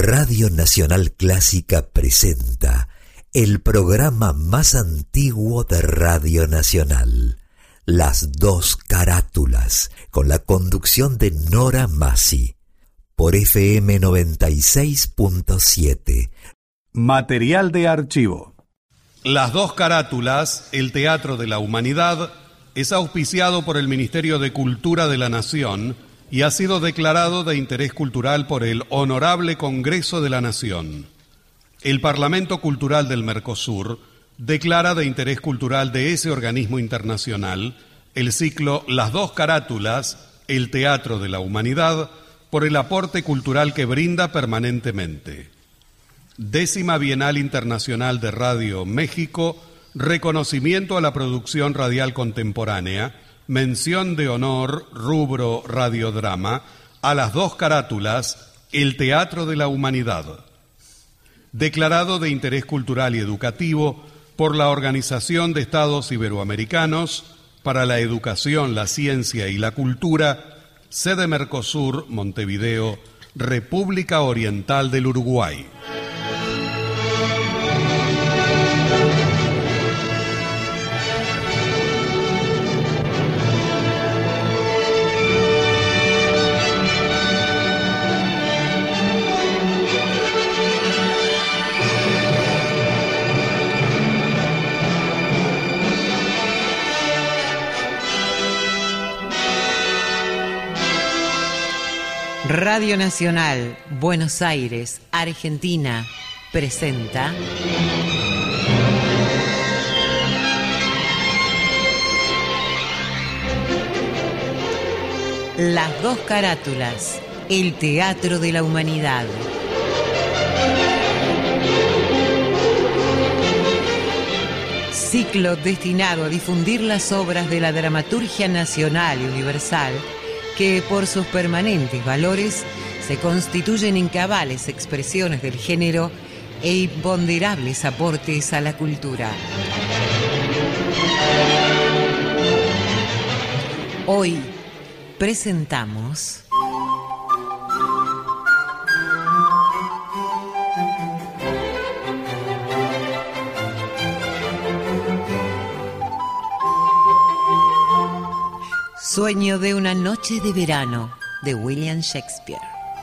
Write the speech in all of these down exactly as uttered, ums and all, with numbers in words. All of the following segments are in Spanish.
Radio Nacional Clásica presenta el programa más antiguo de Radio Nacional, Las Dos Carátulas, con la conducción de Nora Massi, por F M noventa y seis punto siete. Material de archivo. Las Dos Carátulas, el Teatro de la Humanidad, es auspiciado por el Ministerio de Cultura de la Nación y ha sido declarado de interés cultural por el Honorable Congreso de la Nación. El Parlamento Cultural del Mercosur declara de interés cultural de ese organismo internacional el ciclo Las Dos Carátulas, el Teatro de la Humanidad, por el aporte cultural que brinda permanentemente. Décima Bienal Internacional de Radio México, reconocimiento a la producción radial contemporánea, mención de honor, rubro radiodrama, a Las Dos Carátulas, el Teatro de la Humanidad. Declarado de interés cultural y educativo por la Organización de Estados Iberoamericanos para la Educación, la Ciencia y la Cultura, sede Mercosur, Montevideo, República Oriental del Uruguay. Radio Nacional, Buenos Aires, Argentina, presenta Las Dos Carátulas, el Teatro de la Humanidad. Ciclo destinado a difundir las obras de la dramaturgia nacional y universal que por sus permanentes valores se constituyen en cabales expresiones del género e imponderables aportes a la cultura. Hoy presentamos Sueño de una noche de verano, de William Shakespeare.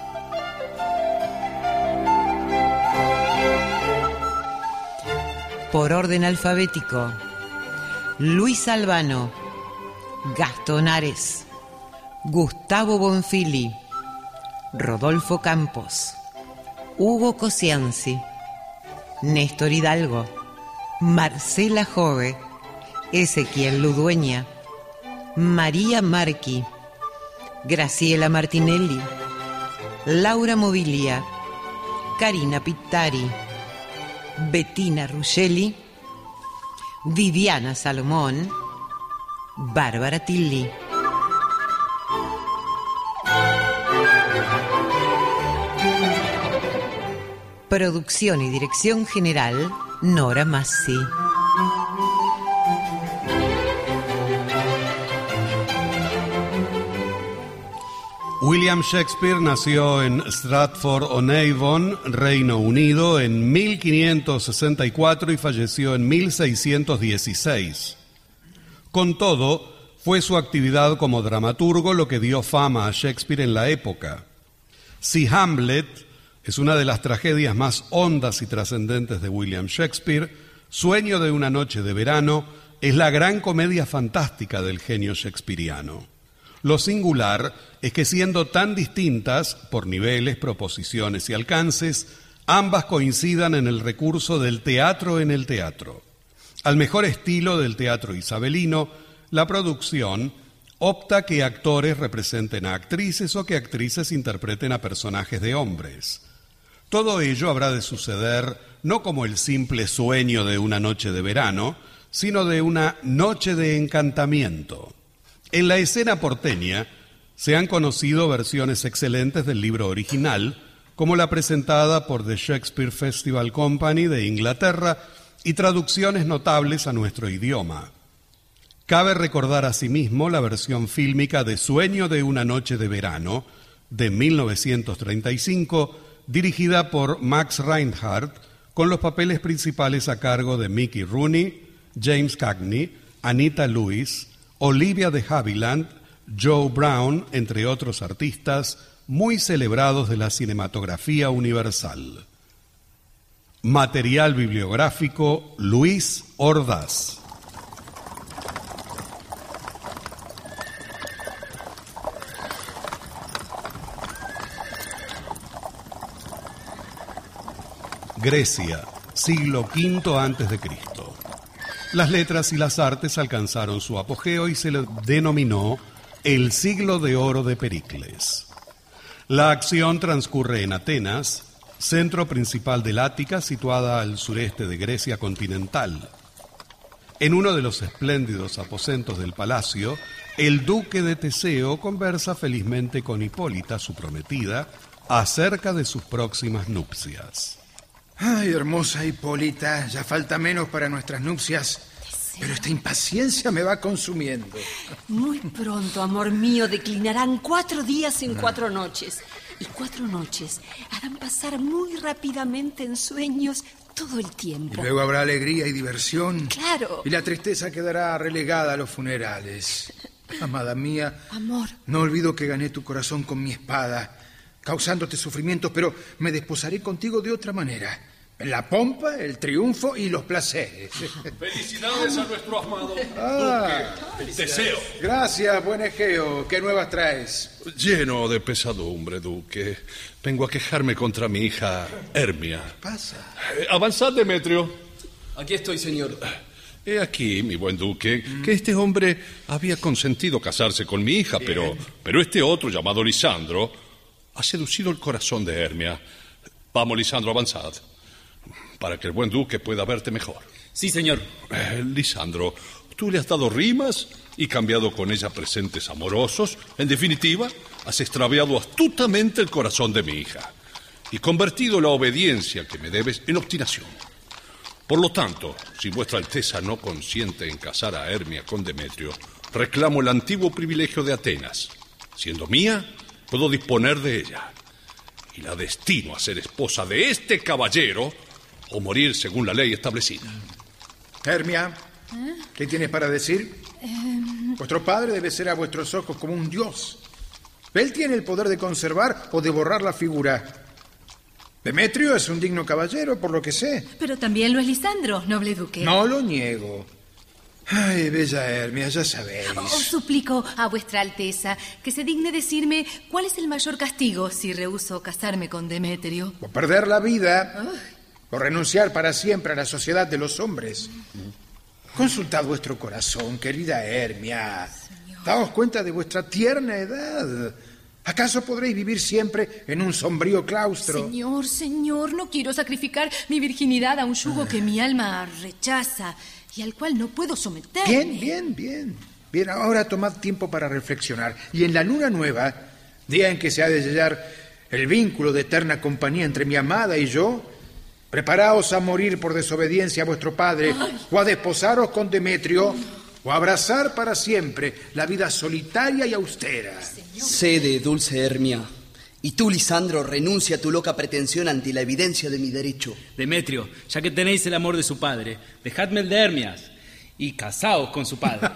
Por orden alfabético: Luis Albano, Gastón Ares, Gustavo Bonfili, Rodolfo Campos, Hugo Cosianzi, Néstor Hidalgo, Marcela Jove, Ezequiel Ludueña, María Marchi, Graciela Martinelli, Laura Mobilia, Karina Pittari, Bettina Ruggeli, Viviana Salomón, Bárbara Tilly. Producción y dirección general, Nora Massi. William Shakespeare nació en Stratford-on-Avon, Reino Unido, en mil quinientos sesenta y cuatro y falleció en mil seiscientos dieciséis. Con todo, fue su actividad como dramaturgo lo que dio fama a Shakespeare en la época. Si Hamlet es una de las tragedias más hondas y trascendentes de William Shakespeare, Sueño de una noche de verano es la gran comedia fantástica del genio shakespeariano. Lo singular es que, siendo tan distintas por niveles, proposiciones y alcances, ambas coincidan en el recurso del teatro en el teatro. Al mejor estilo del teatro isabelino, la producción opta que actores representen a actrices o que actrices interpreten a personajes de hombres. Todo ello habrá de suceder no como el simple sueño de una noche de verano, sino de una noche de encantamiento. En la escena porteña se han conocido versiones excelentes del libro original, como la presentada por The Shakespeare Festival Company de Inglaterra, y traducciones notables a nuestro idioma. Cabe recordar asimismo la versión fílmica de Sueño de una noche de verano, de mil novecientos treinta y cinco, dirigida por Max Reinhardt, con los papeles principales a cargo de Mickey Rooney, James Cagney, Anita Lewis, Olivia de Havilland, Joe Brown, entre otros artistas muy celebrados de la cinematografía universal. Material bibliográfico: Luis Ordaz. Grecia, siglo quinto antes de Cristo. Las letras y las artes alcanzaron su apogeo y se le denominó el siglo de oro de Pericles. La acción transcurre en Atenas, centro principal del Ática, situada al sureste de Grecia continental. En uno de los espléndidos aposentos del palacio, el duque de Teseo conversa felizmente con Hipólita, su prometida, acerca de sus próximas nupcias. Ay, hermosa Hipólita, ya falta menos para nuestras nupcias, pero esta impaciencia me va consumiendo. Muy pronto, amor mío, declinarán cuatro días en cuatro noches. Y cuatro noches harán pasar muy rápidamente en sueños todo el tiempo. Y luego habrá alegría y diversión. Claro. Y la tristeza quedará relegada a los funerales. Amada mía, amor, no olvido que gané tu corazón con mi espada, causándote sufrimientos, pero me desposaré contigo de otra manera. La pompa, el triunfo y los placeres. Felicidades a nuestro amado ah, duque Teseo. Gracias, buen Egeo. ¿Qué nuevas traes? Lleno de pesadumbre, duque. Vengo a quejarme contra mi hija Hermia. ¿Qué pasa? Eh, avanzad, Demetrio. Aquí estoy, señor. He aquí, mi buen duque, mm. que este hombre había consentido casarse con mi hija, pero, pero este otro, llamado Lisandro, ha seducido el corazón de Hermia. Vamos, Lisandro, avanzad, para que el buen duque pueda verte mejor. Sí, señor. Eh, Lisandro, tú le has dado rimas y cambiado con ella presentes amorosos. En definitiva, has extraviado astutamente el corazón de mi hija y convertido la obediencia que me debes en obstinación. Por lo tanto, si vuestra Alteza no consiente en casar a Hermia con Demetrio, reclamo el antiguo privilegio de Atenas. Siendo mía, puedo disponer de ella y la destino a ser esposa de este caballero o morir según la ley establecida. Hermia, ¿Eh? ¿qué tienes para decir? Eh... Vuestro padre debe ser a vuestros ojos como un dios. Él tiene el poder de conservar o de borrar la figura. Demetrio es un digno caballero, por lo que sé. Pero también lo es Lisandro, noble duque. No lo niego. Ay, bella Hermia, ya sabéis. Os suplico a vuestra Alteza que se digne decirme cuál es el mayor castigo si rehúso casarme con Demetrio. O perder la vida... Ay. O renunciar para siempre a la sociedad de los hombres. Consultad vuestro corazón, querida Hermia. Señor. Daos cuenta de vuestra tierna edad. ¿Acaso podréis vivir siempre en un sombrío claustro? Señor, señor, no quiero sacrificar mi virginidad a un yugo que mi alma rechaza y al cual no puedo someterme. Bien, bien, bien. Bien, ahora tomad tiempo para reflexionar. Y en la luna nueva, día en que se ha de sellar el vínculo de eterna compañía entre mi amada y yo, preparaos a morir por desobediencia a vuestro padre, Ay. o a desposaros con Demetrio, o a abrazar para siempre la vida solitaria y austera. Cede, dulce Hermia. Y tú, Lisandro, renuncia a tu loca pretensión ante la evidencia de mi derecho. Demetrio, ya que tenéis el amor de su padre, dejadme el de Hermias y casaos con su padre.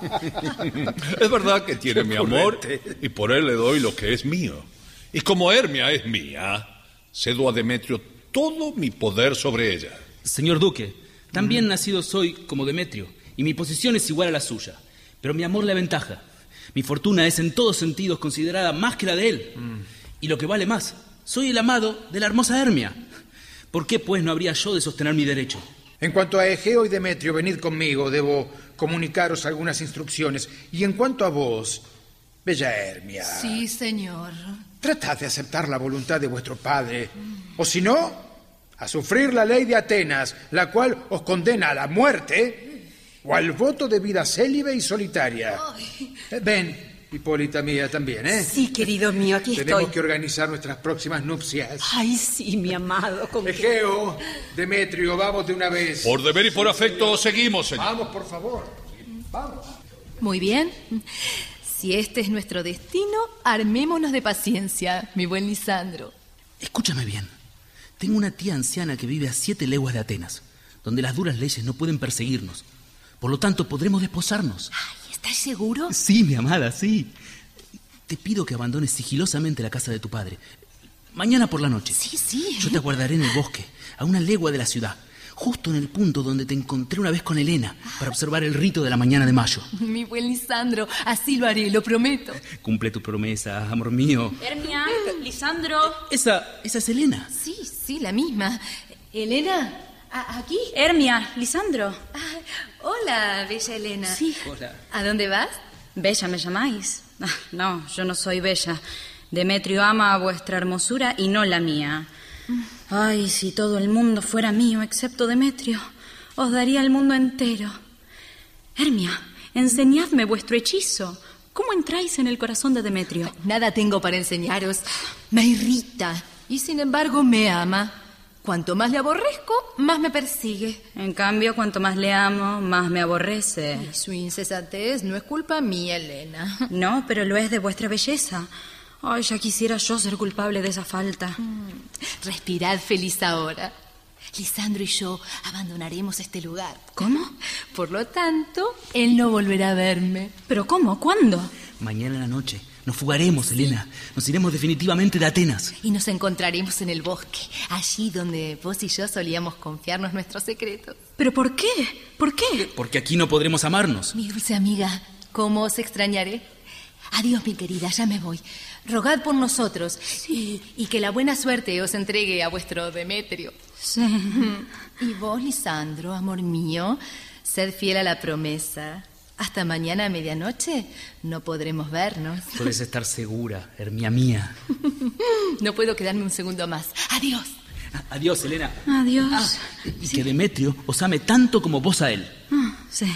Es verdad que tiene mi amor y por él le doy lo que es mío. Y como Hermia es mía, cedo a Demetrio todo mi poder sobre ella. Señor duque, también mm. nacido soy como Demetrio, y mi posición es igual a la suya, pero mi amor le aventaja. Mi fortuna es en todos sentidos considerada más que la de él, mm. y lo que vale más, soy el amado de la hermosa Hermia. ¿Por qué, pues, no habría yo de sostener mi derecho? En cuanto a Egeo y Demetrio, venid conmigo, debo comunicaros algunas instrucciones. Y en cuanto a vos, bella Hermia... Sí, señor. Tratad de aceptar la voluntad de vuestro padre, o si no, a sufrir la ley de Atenas, la cual os condena a la muerte o al voto de vida célibe y solitaria. Ay. Ven, Hipólita mía, también, ¿eh? Sí, querido mío, aquí Tenemos estoy. Tenemos que organizar nuestras próximas nupcias. Ay, sí, mi amado. ¿Con Egeo, qué? Demetrio, vamos de una vez. Por deber y por afecto seguimos, señor. Vamos, por favor. Vamos. Muy bien. Si este es nuestro destino, armémonos de paciencia, mi buen Lisandro. Escúchame bien. Tengo una tía anciana que vive a siete leguas de Atenas, donde las duras leyes no pueden perseguirnos. Por lo tanto, podremos desposarnos. Ay, ¿estás seguro? Sí, mi amada, sí. Te pido que abandones sigilosamente la casa de tu padre. Mañana por la noche. Sí, sí. Yo te aguardaré en el bosque, a una legua de la ciudad, justo en el punto donde te encontré una vez con Helena, para observar el rito de la mañana de mayo. Mi buen Lisandro, así lo haré, lo prometo. Cumple tu promesa, amor mío. Hermia, Lisandro. Esa, esa es Helena. Sí, sí, la misma. Elena, ¿a- ¿aquí? Hermia, Lisandro. Ah, hola, bella Elena. Sí. Hola. ¿A dónde vas? Bella me llamáis. Ah, no, yo no soy bella. Demetrio ama vuestra hermosura y no la mía. Ay, si todo el mundo fuera mío excepto Demetrio, os daría el mundo entero. Hermia, enseñadme vuestro hechizo. ¿Cómo entráis en el corazón de Demetrio? Nada tengo para enseñaros. Me irrita y sin embargo me ama. Cuanto más le aborrezco, más me persigue. En cambio, cuanto más le amo, más me aborrece. Y su insensatez no es culpa mía, Elena. No, pero lo es de vuestra belleza. Ay, ya quisiera yo ser culpable de esa falta. Respirad feliz ahora. Lisandro y yo abandonaremos este lugar. ¿Cómo? Por lo tanto, él no volverá a verme. ¿Pero cómo? ¿Cuándo? Mañana en la noche. Nos fugaremos, Helena. Nos iremos definitivamente de Atenas. Y nos encontraremos en el bosque, allí donde vos y yo solíamos confiarnos nuestros secretos. ¿Pero por qué? ¿Por qué? Porque aquí no podremos amarnos. Mi dulce amiga, ¿cómo os extrañaré? Adiós, mi querida, ya me voy. Rogad por nosotros y, y que la buena suerte os entregue a vuestro Demetrio. Sí. Y vos, Lisandro, amor mío, sed fiel a la promesa. Hasta mañana a medianoche no podremos vernos. Puedes estar segura, Hermia mía. No puedo quedarme un segundo más. Adiós. Adiós, Helena. Adiós. Ah, y que Demetrio os ame tanto como vos a él. Ah, sí.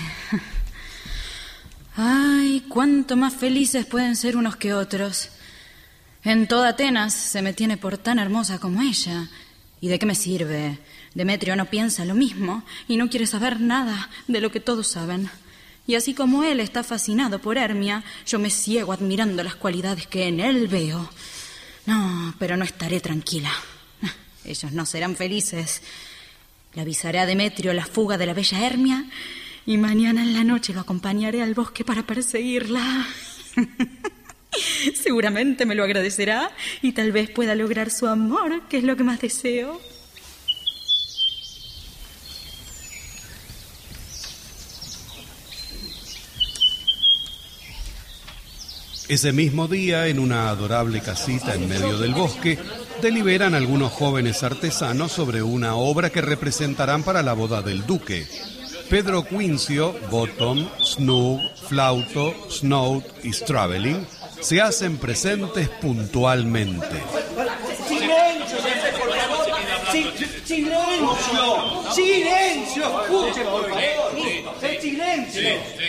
Ay, cuánto más felices pueden ser unos que otros. En toda Atenas se me tiene por tan hermosa como ella. ¿Y de qué me sirve? Demetrio no piensa lo mismo y no quiere saber nada de lo que todos saben. Y así como él está fascinado por Hermia, yo me ciego admirando las cualidades que en él veo. No, pero no estaré tranquila. Ellos no serán felices. Le avisaré a Demetrio la fuga de la bella Hermia y mañana en la noche lo acompañaré al bosque para perseguirla. Seguramente me lo agradecerá y tal vez pueda lograr su amor, que es lo que más deseo. Ese mismo día, en una adorable casita en medio del bosque, deliberan algunos jóvenes artesanos sobre una obra que representarán para la boda del duque. Pedro Quincio, Bottom, Snug, Flauto, Snout y Straveling se hacen presentes puntualmente. ¡Silencio, por favor! Sí, ¡Silencio! ¡Silencio! Escuchen, por favor. ¡Silencio!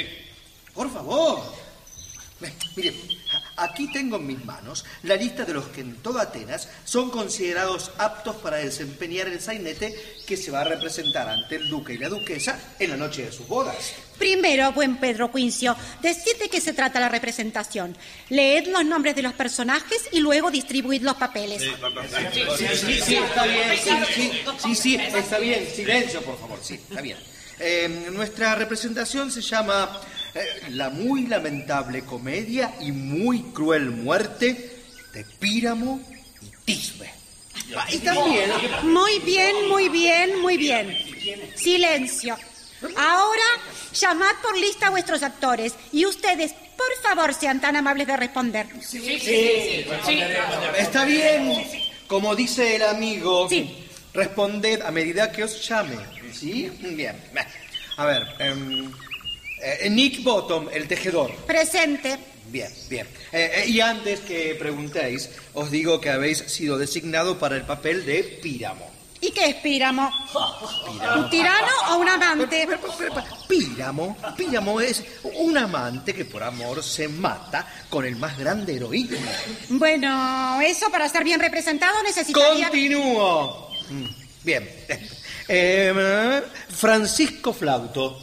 Por favor. Mire, aquí tengo en mis manos la lista de los que en toda Atenas son considerados aptos para desempeñar el sainete que se va a representar ante el duque y la duquesa en la noche de sus bodas. Primero, buen Pedro Quincio, decid de qué se trata la representación. Leed los nombres de los personajes y luego distribuid los papeles. Sí, sí, sí, sí, está bien. Sí, sí, sí, sí, está bien. Silencio, por favor. Sí, está bien. Eh, nuestra representación se llama eh, La muy lamentable comedia y muy cruel muerte de Píramo y Tisbe. Ah, y también... Muy bien, muy bien, muy bien. Silencio. Ahora llamad por lista a vuestros actores y ustedes, por favor, sean tan amables de responder. Sí, sí, sí, sí. Está bien. Como dice el amigo, sí. Responded a medida que os llame. ¿Sí? Bien. A ver, um, eh, Nick Bottom, el tejedor. Presente. Bien, bien. Eh, eh, y antes que preguntéis, os digo que habéis sido designado para el papel de Píramo. ¿Y qué es Píramo? Píramo. ¿Un tirano o un amante? Pero, pero, pero, Píramo, Píramo es un amante que por amor se mata con el más grande heroísmo. Bueno, eso para estar bien representado necesitaría... ¡Continúo! Bien. Eh, Francisco Flauto.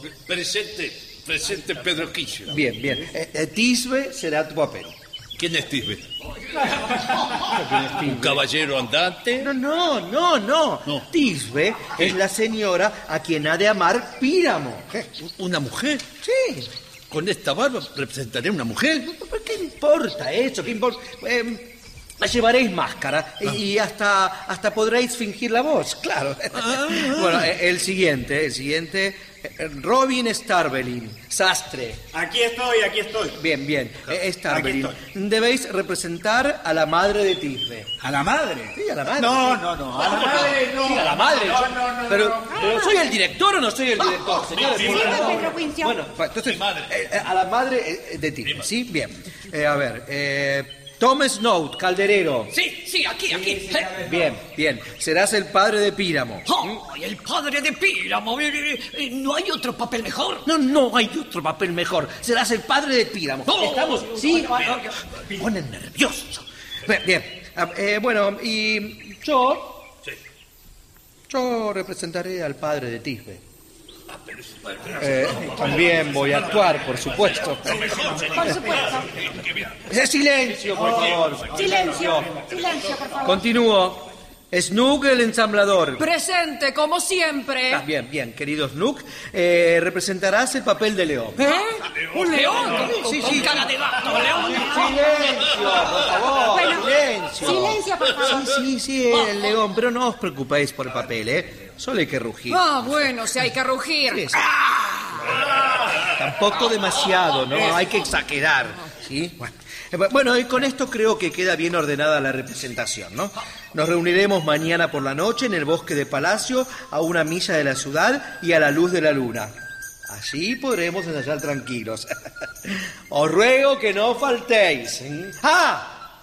Presente, presente Pedro Quincio. Bien, bien. Eh, eh, Tisbe será tu papel. ¿Quién es Tisbe? ¿Un caballero andante? No, no, no, no. no. Tisbe es la señora a quien ha de amar Píramo. ¿Una mujer? Sí. ¿Con esta barba representaré una mujer? ¿Qué importa eso? ¿Qué importa? Eh, llevaréis máscara ah. y hasta, hasta podréis fingir la voz, claro. Ah. Bueno, el siguiente, el siguiente... Robin Starbelin, sastre. Aquí estoy, aquí estoy. Bien, bien. Starbelin, debéis representar a la madre de Tisbe. ¿A la madre? Sí, a la madre. No, no, no. A la madre no. Sí, a la madre. No, no, no. Pero, no. pero ¿soy el director o no soy el director, señores? Sí, Pedro Quincio. Bueno, entonces, eh, a la madre de Tisbe, ¿sí? Bien. Eh, a ver, eh... Tom Snow, calderero. Sí, sí, aquí, aquí. Bien, bien. Serás el padre de Píramo. ¡Oh, el padre de Píramo! ¿No hay otro papel mejor? No, no hay otro papel mejor. Serás el padre de Píramo. Oh, ¿Estamos? Sí. Me ponen nervioso. Bien, bien. Eh, bueno, y yo... Sí. Yo representaré al padre de Tisbe. Eh, también voy a actuar, por supuesto. Por supuesto. Silencio, por favor. Silencio, silencio, por favor. Continúo. Snook, el ensamblador. Presente, como siempre. Ah, bien, bien, querido Snook. Eh, representarás el papel de león. ¿Eh? ¿Un león? Sí, sí. Cara de gato, león. Silencio, por favor. Bueno, silencio. Silencio, por favor. Sí, sí, sí, el león. Pero no os preocupéis por el papel, ¿eh? Solo hay que rugir. Ah, bueno, si hay que rugir. Sí, sí. Tampoco demasiado, ¿no? Hay que exagerar, ¿sí? Bueno. Bueno, y con esto creo que queda bien ordenada la representación, ¿no? Nos reuniremos mañana por la noche en el bosque de Palacio a una milla de la ciudad y a la luz de la luna. Así podremos ensayar tranquilos. Os ruego que no faltéis. ¡Ah!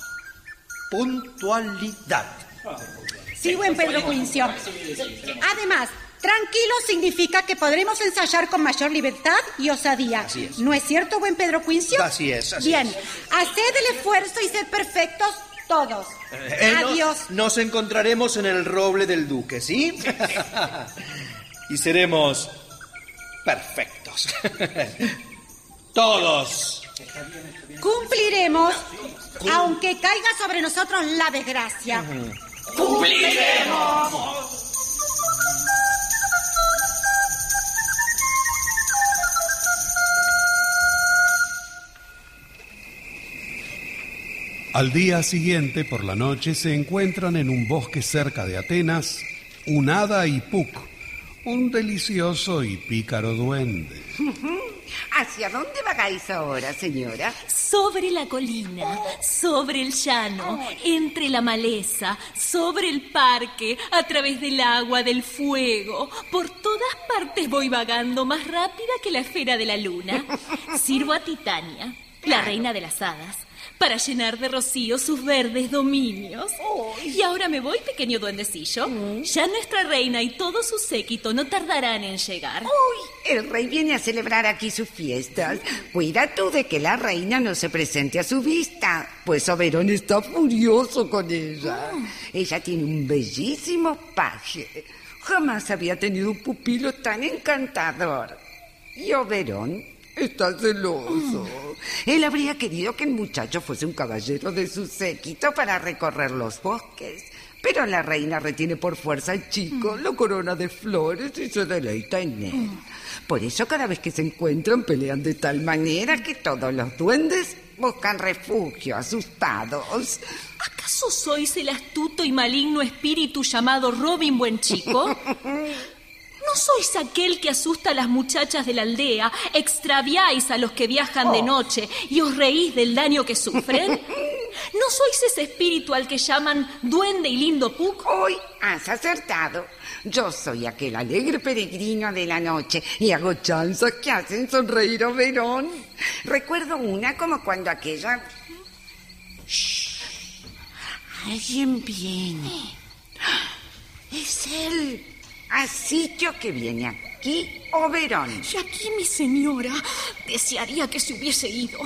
Puntualidad. Sí, buen Pedro Quincio. Además, tranquilo significa que podremos ensayar con mayor libertad y osadía. Así es. ¿No es cierto, buen Pedro Quincio? Así es, así Bien, es. haced el esfuerzo y sed perfectos todos. Eh, Adiós. No, nos encontraremos en el roble del duque, ¿sí? Y seremos perfectos. Todos. Cumpliremos, aunque caiga sobre nosotros la desgracia. Uh-huh. ¡Cumpliremos! Al día siguiente, por la noche, se encuentran en un bosque cerca de Atenas un hada y Puck, un delicioso y pícaro duende. ¿Hacia dónde vagáis ahora, señora? Sobre la colina, sobre el llano, entre la maleza, sobre el parque, a través del agua, del fuego. Por todas partes voy vagando más rápida que la esfera de la luna. Sirvo a Titania, la reina de las hadas, para llenar de rocío sus verdes dominios. Y ahora me voy, pequeño duendecillo. Ya nuestra reina y todo su séquito no tardarán en llegar. Uy, el rey viene a celebrar aquí sus fiestas. Cuida tú de que la reina no se presente a su vista, pues Oberón está furioso con ella. Oh. Ella tiene un bellísimo paje. Jamás había tenido un pupilo tan encantador. Y Oberón está celoso. Él habría querido que el muchacho fuese un caballero de su séquito para recorrer los bosques. Pero la reina retiene por fuerza al chico, lo corona de flores y se deleita en él. Por eso cada vez que se encuentran pelean de tal manera que todos los duendes buscan refugio, asustados. ¿Acaso sois el astuto y maligno espíritu llamado Robin Buenchico? ¿No sois aquel que asusta a las muchachas de la aldea, extraviáis a los que viajan oh. de noche y os reís del daño que sufren? ¿No sois ese espíritu al que llaman duende y lindo Puck? Hoy has acertado. Yo soy aquel alegre peregrino de la noche y hago chanzas que hacen sonreír a Oberón. Recuerdo una como cuando aquella... Shh. Alguien viene. Es él. Así que viene aquí, Oberón. Y aquí, mi señora, desearía que se hubiese ido.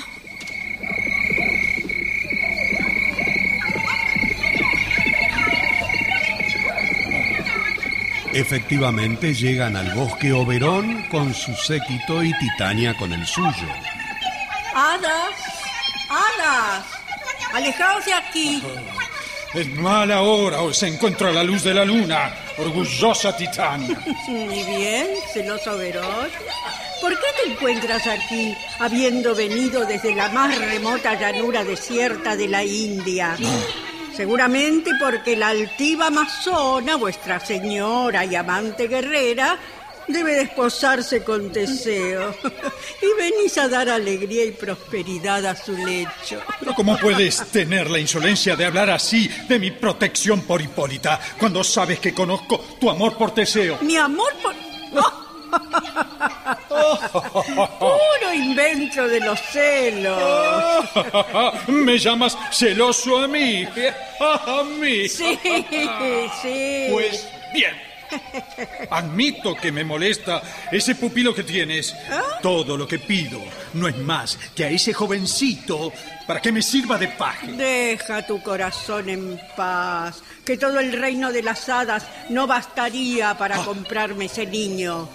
Efectivamente, llegan al bosque Oberón con su séquito y Titania con el suyo. ¡Hadas! ¡Hadas! ¡Alejaos de aquí! En mala hora os encuentro a la luz de la luna, orgullosa Titania. Muy bien, celoso Verón. ¿Por qué te encuentras aquí, habiendo venido desde la más remota llanura desierta de la India? Seguramente porque la altiva amazona, vuestra señora y amante guerrera, debe desposarse con Teseo. Y venís a dar alegría y prosperidad a su lecho. Pero ¿cómo puedes tener la insolencia de hablar así de mi protección por Hipólita, cuando sabes que conozco tu amor por Teseo? ¿Mi amor por...? Puro invento de los celos. ¿Me llamas celoso a mí? ¿A mí? Sí, sí. Pues bien. Admito que me molesta ese pupilo que tienes. ¿Ah? Todo lo que pido no es más que a ese jovencito para que me sirva de paje. Deja tu corazón en paz, que todo el reino de las hadas no bastaría para Ah. comprarme ese niño.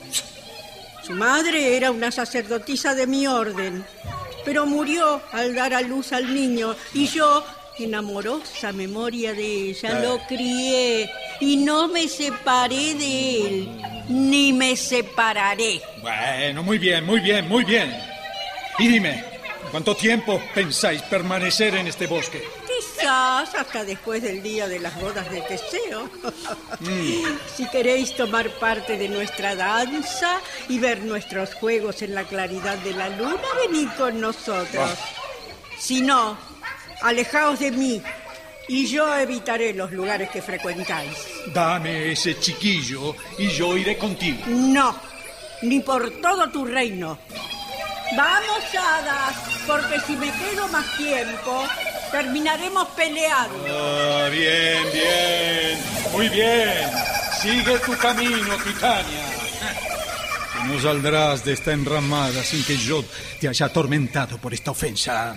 Su madre era una sacerdotisa de mi orden, pero murió al dar a luz al niño y yo, en amorosa memoria de ella, Ah. lo crié y no me separé de él, ni me separaré. Bueno, muy bien, muy bien, muy bien. Y dime, ¿cuánto tiempo pensáis permanecer en este bosque? Quizás hasta después del día de las bodas de Teseo. Mm. Si queréis tomar parte de nuestra danza y ver nuestros juegos en la claridad de la luna, venid con nosotros. Si no, alejaos de mí y yo evitaré los lugares que frecuentáis. Dame ese chiquillo y yo iré contigo. No, ni por todo tu reino. Vamos, hadas, porque si me quedo más tiempo, terminaremos peleando. Ah, bien, bien, muy bien. Sigue tu camino, Titania. Que no saldrás de esta enramada sin que yo te haya atormentado por esta ofensa.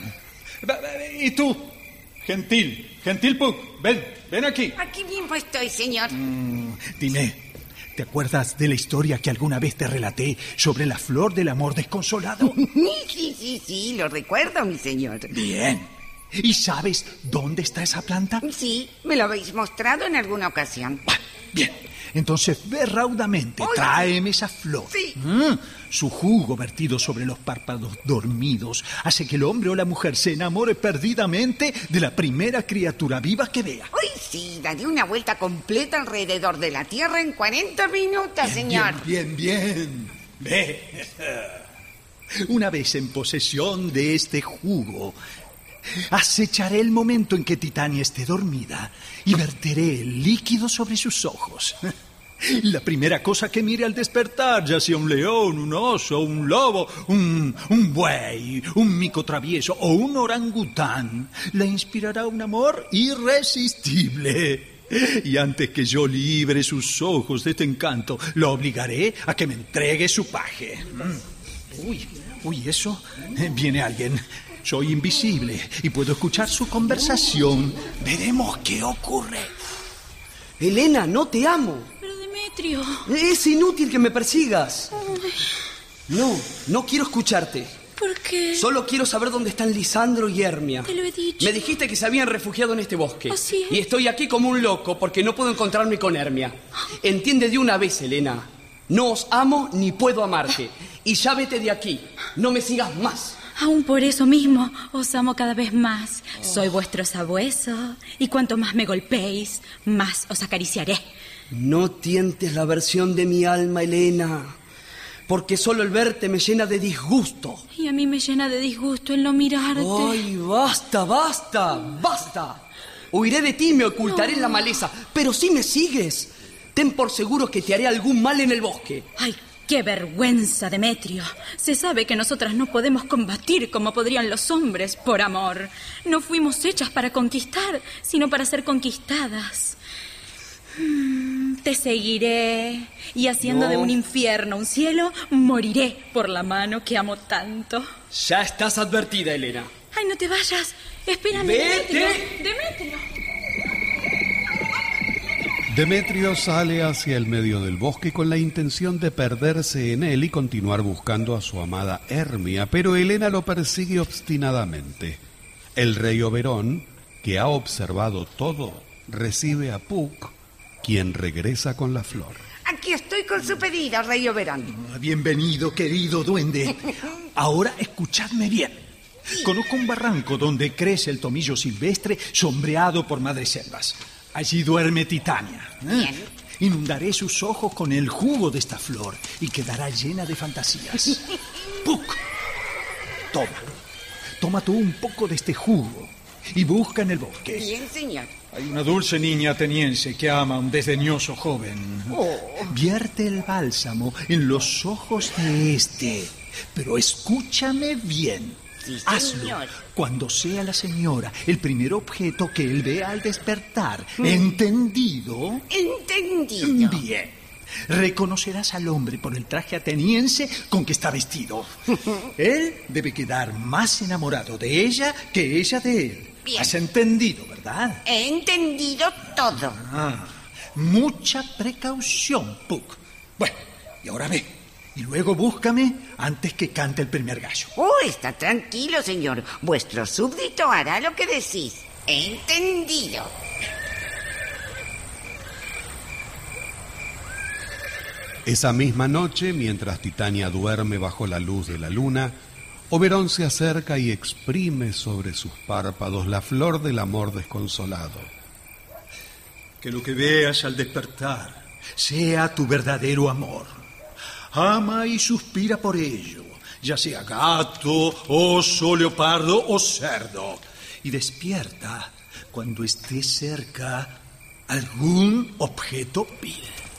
¿Y tú? Gentil, gentil Puck, ven, ven aquí. Aquí mismo estoy, señor. Mm, dime, ¿te acuerdas de la historia que alguna vez te relaté sobre la flor del amor desconsolado? Sí, sí, sí, lo recuerdo, mi señor. Bien. ¿Y sabes dónde está esa planta? Sí, me lo habéis mostrado en alguna ocasión. Bien, entonces ve raudamente, Oye. tráeme esa flor. Sí. Mm, su jugo vertido sobre los párpados dormidos hace que el hombre o la mujer se enamore perdidamente de la primera criatura viva que vea. Uy, sí, daré una vuelta completa alrededor de la Tierra en cuarenta minutos, señor. Bien, bien, bien. Ve. Una vez en posesión de este jugo, acecharé el momento en que Titania esté dormida y verteré el líquido sobre sus ojos. La primera cosa que mire al despertar, ya sea un león, un oso, un lobo, un, un buey, un mico travieso o un orangután, la inspirará un amor irresistible. Y antes que yo libre sus ojos de este encanto, lo obligaré a que me entregue su paje. Mm. Uy, uy, eso. Eh, Viene alguien. Soy invisible y puedo escuchar su conversación. Veremos qué ocurre. Elena, no te amo. Pero Demetrio... Es inútil que me persigas. No, no quiero escucharte. ¿Por qué? Solo quiero saber dónde están Lisandro y Hermia. Te lo he dicho. Me dijiste que se habían refugiado en este bosque. Así es. Y estoy aquí como un loco porque no puedo encontrarme con Hermia. Entiende de una vez, Elena. No os amo ni puedo amarte. Y ya vete de aquí. No me sigas más. Aún por eso mismo os amo cada vez más. Soy vuestro sabueso y cuanto más me golpeéis, más os acariciaré. No tientes la versión de mi alma, Elena, porque solo el verte me llena de disgusto. Y a mí me llena de disgusto el no mirarte. ¡Ay, basta, basta, basta! Huiré de ti y me ocultaré No. en la maleza, pero si me sigues, ten por seguro que te haré algún mal en el bosque. ¡Ay, qué vergüenza, Demetrio! Se sabe que nosotras no podemos combatir como podrían los hombres por amor. No fuimos hechas para conquistar, sino para ser conquistadas. Mm, Te seguiré y haciendo No. de un infierno un cielo, moriré por la mano que amo tanto. Ya estás advertida, Elena. ¡Ay, no te vayas! ¡Espérame, ¡Vete! Demetrio! ¡Demetrio! Demetrio sale hacia el medio del bosque con la intención de perderse en él y continuar buscando a su amada Hermia, pero Helena lo persigue obstinadamente. El rey Oberón que ha observado todo, recibe a Puck, quien regresa con la flor. Aquí estoy con su pedido, Rey Oberón. Bienvenido, querido duende. Ahora escuchadme bien. Conozco un barranco donde crece el tomillo silvestre sombreado por madreselvas. Allí duerme Titania. Bien. Inundaré sus ojos con el jugo de esta flor y quedará llena de fantasías. Puck, toma. Toma tú un poco de este jugo y busca en el bosque. Bien, señor. Hay una dulce niña ateniense que ama a un desdeñoso joven. Oh. Vierte el bálsamo en los ojos de este. Pero escúchame bien. Sí, Hazlo señor. cuando sea la señora el primer objeto que él vea al despertar. ¿Entendido? Entendido. Bien. Reconocerás al hombre por el traje ateniense con que está vestido. Él debe quedar más enamorado de ella que ella de él. Bien. ¿Has entendido, verdad? He entendido todo. Ah, mucha precaución, Puck. Bueno, y ahora ve. Y luego búscame antes que cante el primer gallo. Oh, está tranquilo, señor. Vuestro súbdito hará lo que decís. He entendido. Esa misma noche, mientras Titania duerme bajo la luz de la luna, Oberón se acerca y exprime sobre sus párpados la flor del amor desconsolado. Que lo que veas al despertar sea tu verdadero amor. Ama y suspira por ello, ya sea gato, oso, leopardo o cerdo. Y despierta cuando esté cerca algún objeto vil.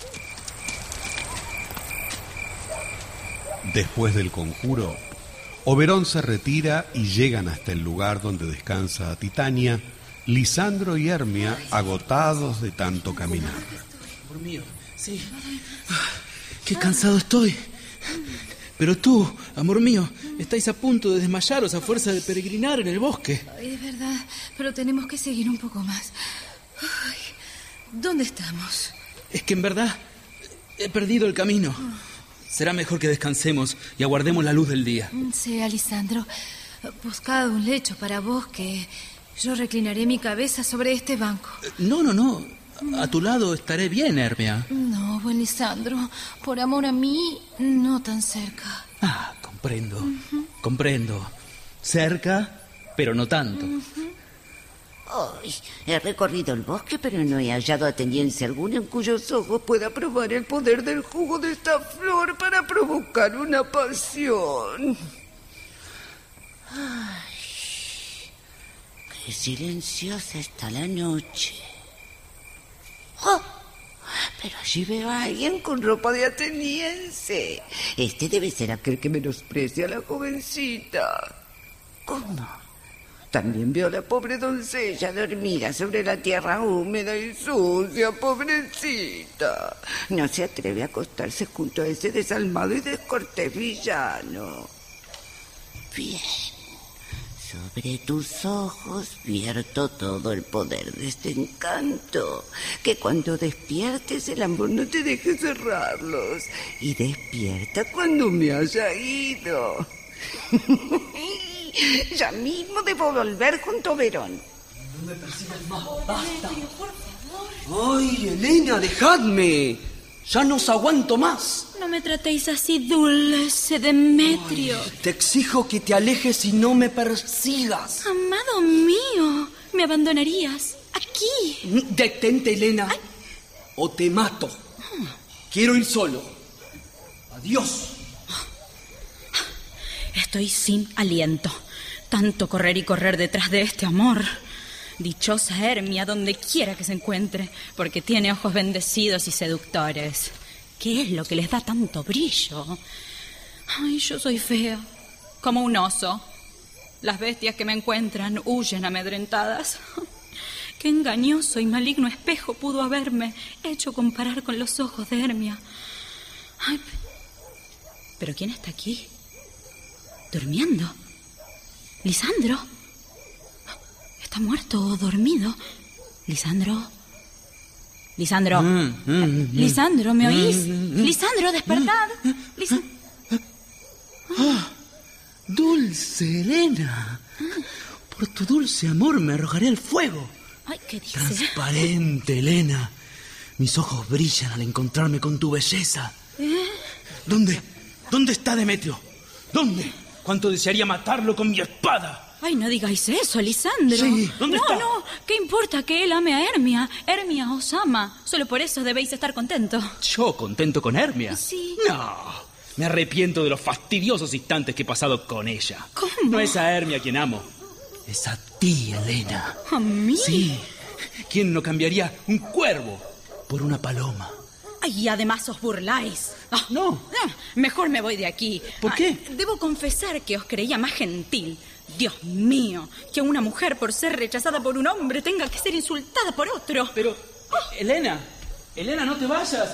Después del conjuro, Oberón se retira y llegan hasta el lugar donde descansa Titania, Lisandro y Hermia, agotados de tanto caminar. Amor mío, sí. Qué cansado estoy. Pero tú, amor mío, estáis a punto de desmayaros a fuerza de peregrinar en el bosque. Ay, es verdad, pero tenemos que seguir un poco más. Ay, ¿dónde estamos? Es que en verdad he perdido el camino. Será mejor que descansemos y aguardemos la luz del día. Sí, Alisandro. Buscad un lecho para vos que yo reclinaré mi cabeza sobre este banco. No, no, no. A tu lado estaré bien, Hermia. No, buen Lisandro. Por amor a mí, no tan cerca. Ah, comprendo. Uh-huh. Comprendo. Cerca, pero no tanto. Uh-huh. Ay, he recorrido el bosque, pero no he hallado ateniense alguno en cuyos ojos pueda probar el poder del jugo de esta flor para provocar una pasión. Ay, qué silenciosa está la noche. ¡Oh! Pero allí veo a alguien con ropa de ateniense. Este debe ser aquel que menosprecia a la jovencita. ¿Cómo? También veo a la pobre doncella dormida sobre la tierra húmeda y sucia, pobrecita. No se atreve a acostarse junto a ese desalmado y descortés villano. Bien. Sobre tus ojos vierto todo el poder de este encanto. Que cuando despiertes el amor no te deje cerrarlos. Y despierta cuando me haya ido. Ya mismo debo volver junto a Oberón. No me persigas más, basta. ¡Ay, Elena, dejadme! ¡Ya no os aguanto más! No me tratéis así, dulce Demetrio. Ay, te exijo que te alejes y no me persigas. Amado mío, me abandonarías aquí. Detente, Elena, Ay. o te mato. Quiero ir solo. Adiós. Estoy sin aliento. Tanto correr y correr detrás de este amor. Dichosa Hermia donde quiera que se encuentre, porque tiene ojos bendecidos y seductores. ¿Qué es lo que les da tanto brillo? Ay, yo soy fea, como un oso. Las bestias que me encuentran huyen amedrentadas. Qué engañoso y maligno espejo pudo haberme hecho comparar con los ojos de Hermia. Ay, ¿pero quién está aquí? ¿Durmiendo? ¿Lisandro? ¿Está muerto o dormido? ¿Lisandro? ¿Lisandro? Mm, mm, mm, ¿Lisandro, me oís? Mm, mm, ¿Lisandro, despertad? Lis- ah, ¡Dulce Elena! Por tu dulce amor me arrojaré al fuego. Ay, ¿qué dice? Transparente, Elena. Mis ojos brillan al encontrarme con tu belleza. ¿Eh? ¿Dónde? ¿Dónde está Demetrio? ¿Dónde? ¿Cuánto desearía matarlo con mi espada? Ay, no digáis eso, Lisandro. Sí, ¿dónde no, está? No, no, ¿qué importa que él ame a Hermia? Hermia os ama. Solo por eso debéis estar contentos. ¿Yo contento con Hermia? Sí. No, me arrepiento de los fastidiosos instantes que he pasado con ella. ¿Cómo? No es a Hermia quien amo, es a ti, Elena. ¿A mí? Sí. ¿Quién no cambiaría un cuervo por una paloma? Ay, y además os burláis. Ah, no. Ah, mejor me voy de aquí. ¿Por qué? Ay, debo confesar que os creía más gentil. Dios mío, que una mujer por ser rechazada por un hombre tenga que ser insultada por otro. Pero, oh. Elena, Elena, no te vayas.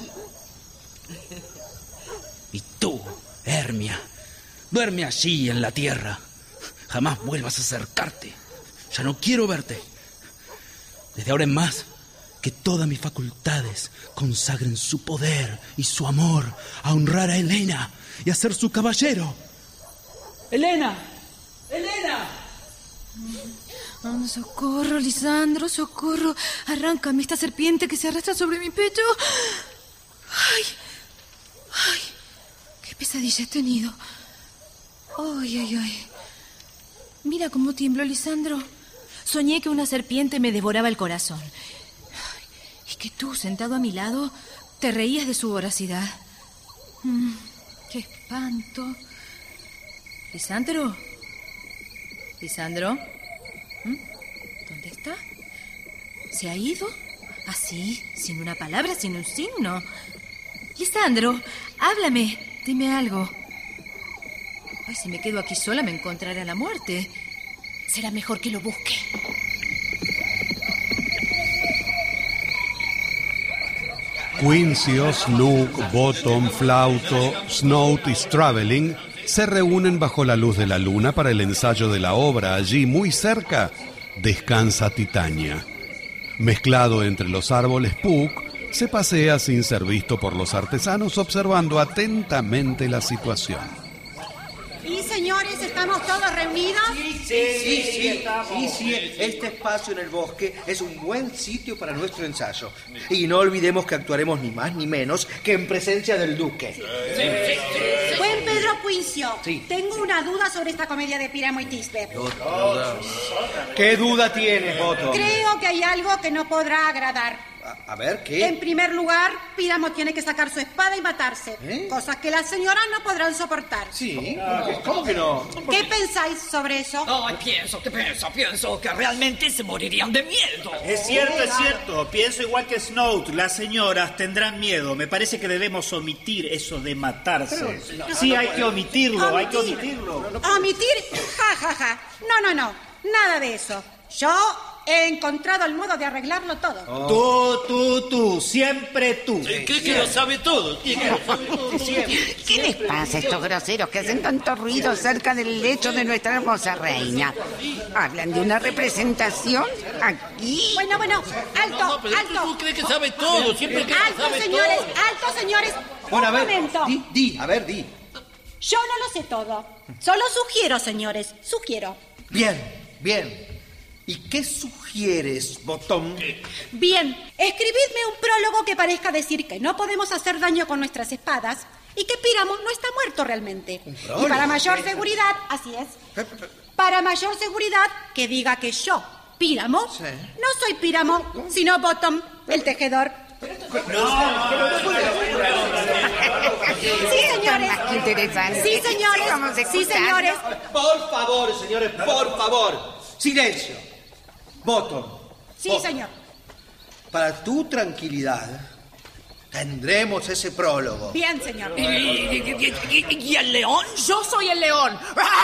Y tú, Hermia, duerme allí en la tierra. Jamás vuelvas a acercarte. Ya no quiero verte. Desde ahora en más, que todas mis facultades consagren su poder y su amor a honrar a Elena y a ser su caballero. ¡Elena! ¡Elena! Oh, socorro, Lisandro, socorro. Arráncame esta serpiente que se arrastra sobre mi pecho. Ay, ay, qué pesadilla he tenido. Ay, ay, ay. Mira cómo tiemblo, Lisandro. Soñé que una serpiente me devoraba el corazón. Y que tú, sentado a mi lado, te reías de su voracidad. Mm, ¡Qué espanto! ¿Lisandro? ¿Lisandro? ¿Mm? ¿Dónde está? ¿Se ha ido? Así, sin una palabra, sin un signo. Lisandro, háblame, dime algo. Ay, si me quedo aquí sola me encontrará la muerte. Será mejor que lo busque. Quincio, Snook, Bottom, Flauto, Snout y Straveling se reúnen bajo la luz de la luna para el ensayo de la obra. Allí, muy cerca, descansa Titania. Mezclado entre los árboles, Puck se pasea sin ser visto por los artesanos, observando atentamente la situación. ¿Y señores, estamos todos reunidos? Sí, sí, sí, sí, sí, este espacio en el bosque es un buen sitio para nuestro ensayo. Y no olvidemos que actuaremos ni más ni menos que en presencia del duque. Buen Pedro Quincio, Sí. tengo una duda sobre esta comedia de Píramo y Tisbe. ¿Qué duda tienes, Boto? Creo que hay algo que no podrá agradar. A, a ver, ¿qué? En primer lugar, Píramo tiene que sacar su espada y matarse, ¿Eh? cosas que las señoras no podrán soportar. Sí, ¿cómo que no? ¿Qué pensáis sobre eso? Ay, pienso, que pienso, pienso que realmente se morirían de miedo. Es cierto, es cierto. Pienso igual que Snout. Las señoras tendrán miedo. Me parece que debemos omitir eso de matarse. Pero, no, sí, no hay puede. que omitirlo, hay que Omitir. omitirlo. ¿Omitir? Ja, ja, ja. No, no, no. Nada de eso. Yo he encontrado el modo de arreglarlo todo. Tú, tú, tú. Siempre tú. ¿Qué que lo sabe todo? ¿Qué que lo sabe todo? ¿Qué les pasa a estos groseros que hacen tanto ruido cerca del lecho de nuestra hermosa reina? ¿Hablan de una representación aquí? Bueno, bueno, alto, alto. ¿Tú crees que sabe todo? Siempre que Alto, sabe señores, todo. alto, señores. Bueno, a Un ver, momento. di, di, a ver, di. Yo no lo sé todo. Solo sugiero, señores, sugiero. Bien, bien. ¿Y qué sugieres, Botón? Bien, escribidme un prólogo que parezca decir que no podemos hacer daño con nuestras espadas y que Píramo no está muerto realmente. prólogo? Y para mayor seguridad, así es, para mayor seguridad, que diga que yo, Píramo, Sí. no soy Píramo, sino Bottom, el tejedor. Sí, señores. Qué interesante. Sí, señores. Vamos Sí, escuchando. señores. Por favor, señores, por favor. Silencio. Bottom. Sí, Bottom. señor. Para tu tranquilidad, tendremos ese prólogo. Bien, señor. ¿Y, y- y- y- y el león? Yo soy el león.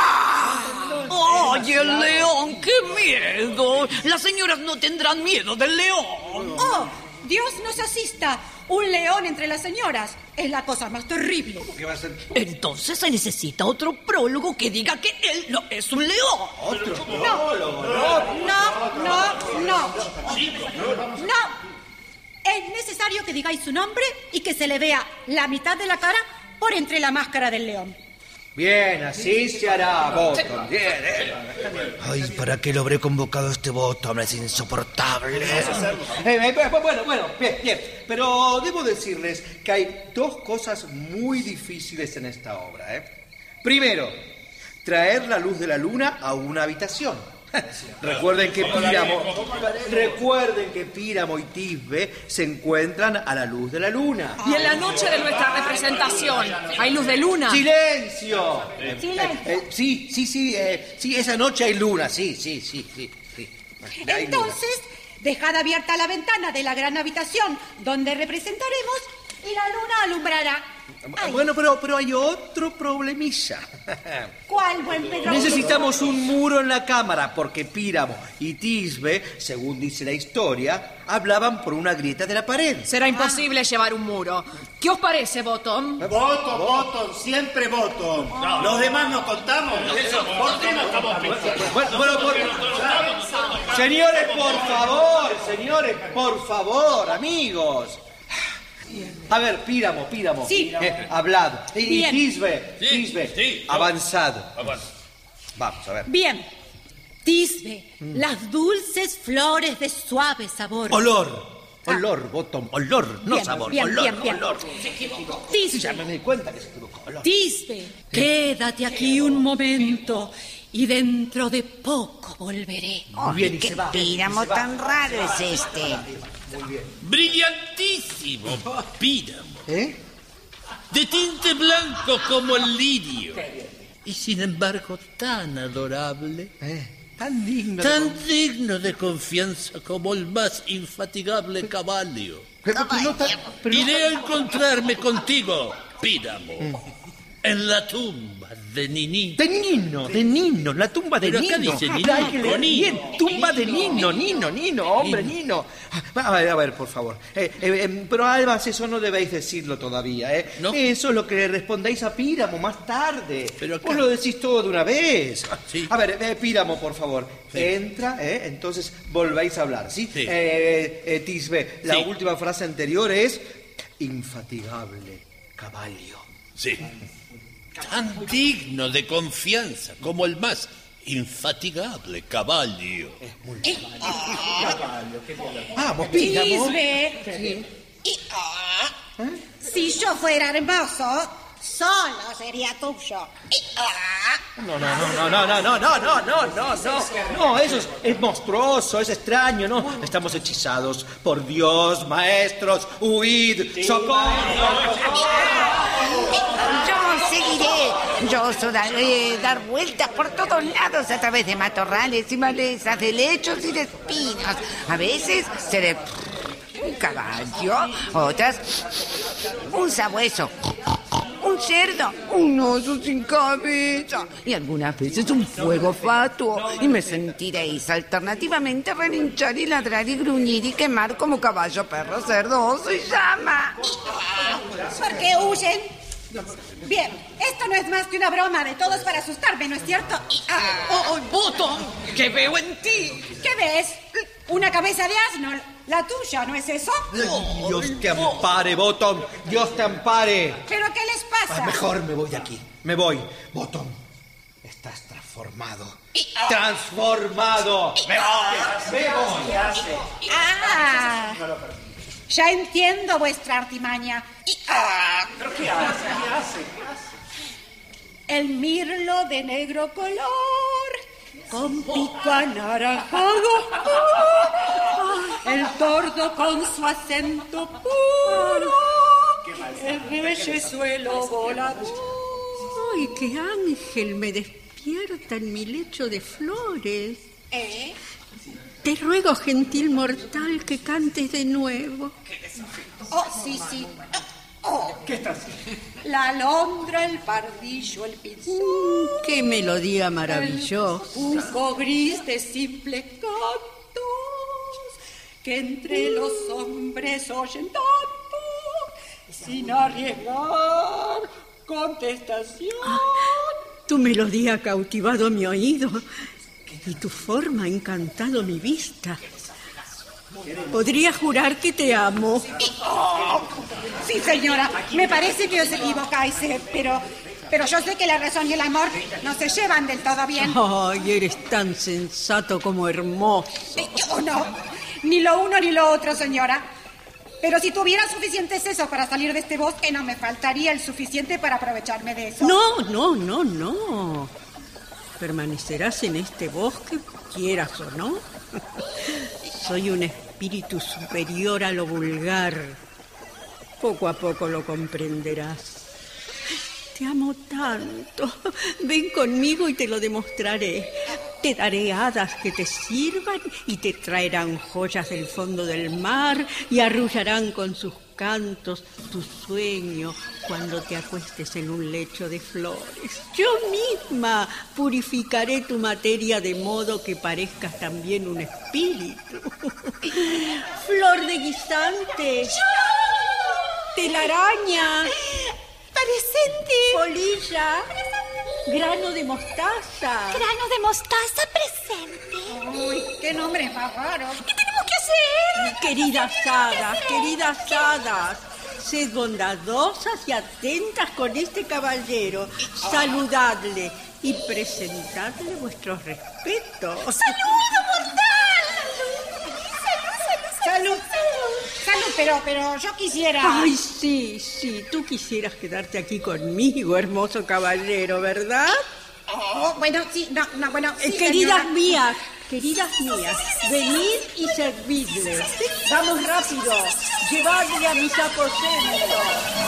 ¡Ay, el león! ¡Qué miedo! Las señoras no tendrán miedo del león. Oh, Dios nos asista. Un león entre las señoras es la cosa más terrible. ¿Qué va a ser? Entonces se necesita otro prólogo que diga que él no es un león. Otro No, prólogo. no, no, no. No. Es necesario que digáis su nombre y que se le vea la mitad de la cara por entre la máscara del león. Bien, así se hará, Bottom. Bien, eh. Ay, ¿para qué lo habré convocado a este Bottom? Es insoportable. Eh, eh, bueno, bueno, bien, bien. Pero debo decirles que hay dos cosas muy difíciles en esta obra, ¿eh? Primero, traer la luz de la luna a una habitación. Recuerden que Píramo, recuerden que Píramo y Tisbe se encuentran a la luz de la luna. Y en la noche de nuestra representación, ¿hay luz de luna? ¡Silencio! Silencio. Eh, eh, sí, sí, sí, eh, sí, esa noche hay luna, sí, sí, sí, sí. sí. Hay Entonces, dejad abierta la ventana de la gran habitación donde representaremos y la luna alumbrará. Ay. Bueno, pero, pero hay otro problemilla. ¿Cuál, buen Pedro? Necesitamos un muro en la cámara porque Píramo y Tisbe, según dice la historia, hablaban por una grieta de la pared. Será imposible llevar un muro. ¿Qué os parece, Bottom? Bottom, Bottom, siempre Bottom. No. ¿Los demás nos contamos? ¿Por qué no estamos pensando? Bueno, bueno, por... Señores, por favor, señores, por favor, amigos. A ver, Píramo, Píramo. Sí. Eh, hablad. Y Bien. Tisbe, Sí, Tisbe, sí, no. avanzad. Avanza. Vamos, a ver. Bien. Tisbe, las dulces flores de suave sabor. Olor. Olor, Bottom, olor, no Bien, sabor. bien, olor, bien, bien. olor. Tisbe, Ya me di cuenta que se equivocó. Olor. Tisbe, quédate aquí un momento y dentro de poco volveré. Ay, bien, y qué se va, Píramo y se va. tan raro es este. Muy bien. Brillantísimo Píramo. ¿Eh? De tinte blanco como el lirio. Y sin embargo tan adorable. Eh, tan digno. Tan de... digno de confianza como el más infatigable caballo. Pero, pero no tan- pero no Iré a encontrarme contigo, Píramo, en la tumba de Niní. De Nino, de Nino, la tumba de Pero acá Nino. dice Nino, Hay que leer Nino. bien, tumba de Nino, Nino, Nino, hombre, Nino. A ver, a ver, por favor. Eh, eh, eh, pero además eso no debéis decirlo todavía, ¿eh? ¿No? Eso es lo que le respondéis a Píramo más tarde. Pero acá- Vos lo decís todo de una vez. Sí. A ver, eh, Píramo, por favor. Sí. Entra, ¿eh? Entonces volvéis a hablar, ¿sí? Sí. Eh, eh, Tisbe, la Sí. última frase anterior es infatigable caballo. Sí. Tan digno de confianza como el más infatigable caballo. Vamos, Píramo. Tisbe, y, ah, si yo fuera hermoso, solo sería tuyo. Y, ah, No, no, no, no, no, no, no, no, no, no, no, no, eso es, es monstruoso, es extraño, ¿no? Estamos hechizados. Por Dios, maestros, huid, socorro. Yo seguiré. Yo os daré dar vueltas por todos lados a través de matorrales y malezas, de lechos y de espinos. A veces seré un caballo, otras un sabueso, un cerdo, un oso sin cabeza y algunas veces un fuego fatuo. Y me sentiréis alternativamente relinchar y ladrar y gruñir y quemar como caballo, perro, cerdo, oso y llama. ¿Por qué huyen? Bien, esto no es más que una broma de todos para asustarme, ¿no es cierto? Y, ah, ¡Oh, oh, Bottom! ¿Qué veo en ti? ¿qué ves? Una cabeza de asno, la tuya, ¿no es eso? Dios te ampare, Bottom, Dios te ampare. ¿Pero qué les pasa? Ah, mejor me voy de aquí, me voy. Bottom, estás transformado. ¡Transformado! ¡Me voy! ¡Me voy! Ah, ya entiendo vuestra artimaña. Y, ah, ¿Pero qué hace? ¿Qué hace? el mirlo de negro color, con pico anaranjado, el tordo con su acento puro, el reyezuelo volador. ¡Ay, qué ángel me despierta en mi lecho de flores! ¿Eh? Te ruego, gentil mortal, que cantes de nuevo. Oh, sí, sí. Oh, ¿Qué está haciendo? la alondra, el pardillo, el pinzón. Mm, ¡Qué melodía maravillosa! Un gris de simple cantos que entre los hombres oyen tanto sin arriesgar contestación. Tu melodía ha cautivado mi oído y tu forma ha encantado mi vista. Podría jurar que te amo. Oh, sí, señora, me parece que os equivocáis, eh, pero pero yo sé que la razón y el amor no se llevan del todo bien. Ay, eres tan sensato como hermoso. Yo no, ni lo uno ni lo otro, señora. Pero si tuviera suficientes sesos para salir de este bosque, no me faltaría el suficiente para aprovecharme de eso. No, no, no, no. Permanecerás en este bosque, quieras o no. Soy un espíritu superior a lo vulgar. Poco a poco lo comprenderás. Te amo tanto. Ven conmigo y te lo demostraré. Te daré hadas que te sirvan y te traerán joyas del fondo del mar y arrullarán con sus cantos tu sueño cuando te acuestes en un lecho de flores. Yo misma purificaré tu materia de modo que parezcas también un espíritu. Flor de guisante. Telaraña. Presente. Polilla. Grano de mostaza. Grano de mostaza presente. Uy, qué nombre más raro. ¿Qué tenemos que hacer? Queridas hadas, queridas hadas, sed bondadosas y atentas con este caballero. Saludadle y presentadle vuestros respetos. ¡Saludo, mortal! ¡Salud, salud, salud! Salud, pero, pero yo quisiera... Ay, sí, sí, tú quisieras quedarte aquí conmigo, hermoso caballero, ¿verdad? Oh, bueno, sí, no, no, bueno, sí, eh, Queridas señora. mías, queridas mías, venid y servidle. Vamos rápido, llevadle a mis aposentos.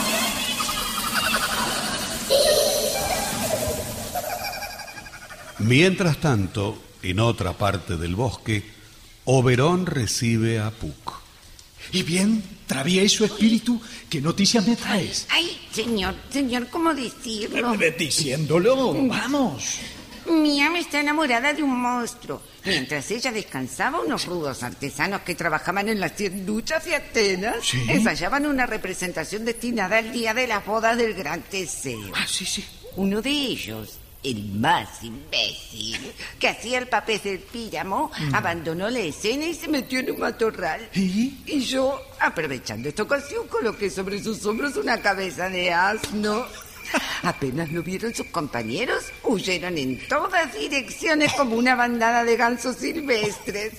Mientras tanto, en otra parte del bosque, Oberón recibe a Puck. Y bien, travieso espíritu, ¿qué noticias me traes? Ay, señor, señor, ¿cómo decirlo? Eh, Diciéndolo, vamos. Mi ama está enamorada de un monstruo. Mientras ella descansaba, unos rudos artesanos que trabajaban en las cien duchas de Atenas ¿Sí? ensayaban una representación destinada al día de las bodas del gran Teseo. Ah, sí, sí. Uno de ellos, el más imbécil, que hacía el papel del Píramo, mm. abandonó la escena y se metió en un matorral. ¿Y? Y yo, aprovechando esta ocasión, coloqué sobre sus hombros una cabeza de asno. Apenas lo vieron sus compañeros, huyeron en todas direcciones como una bandada de gansos silvestres.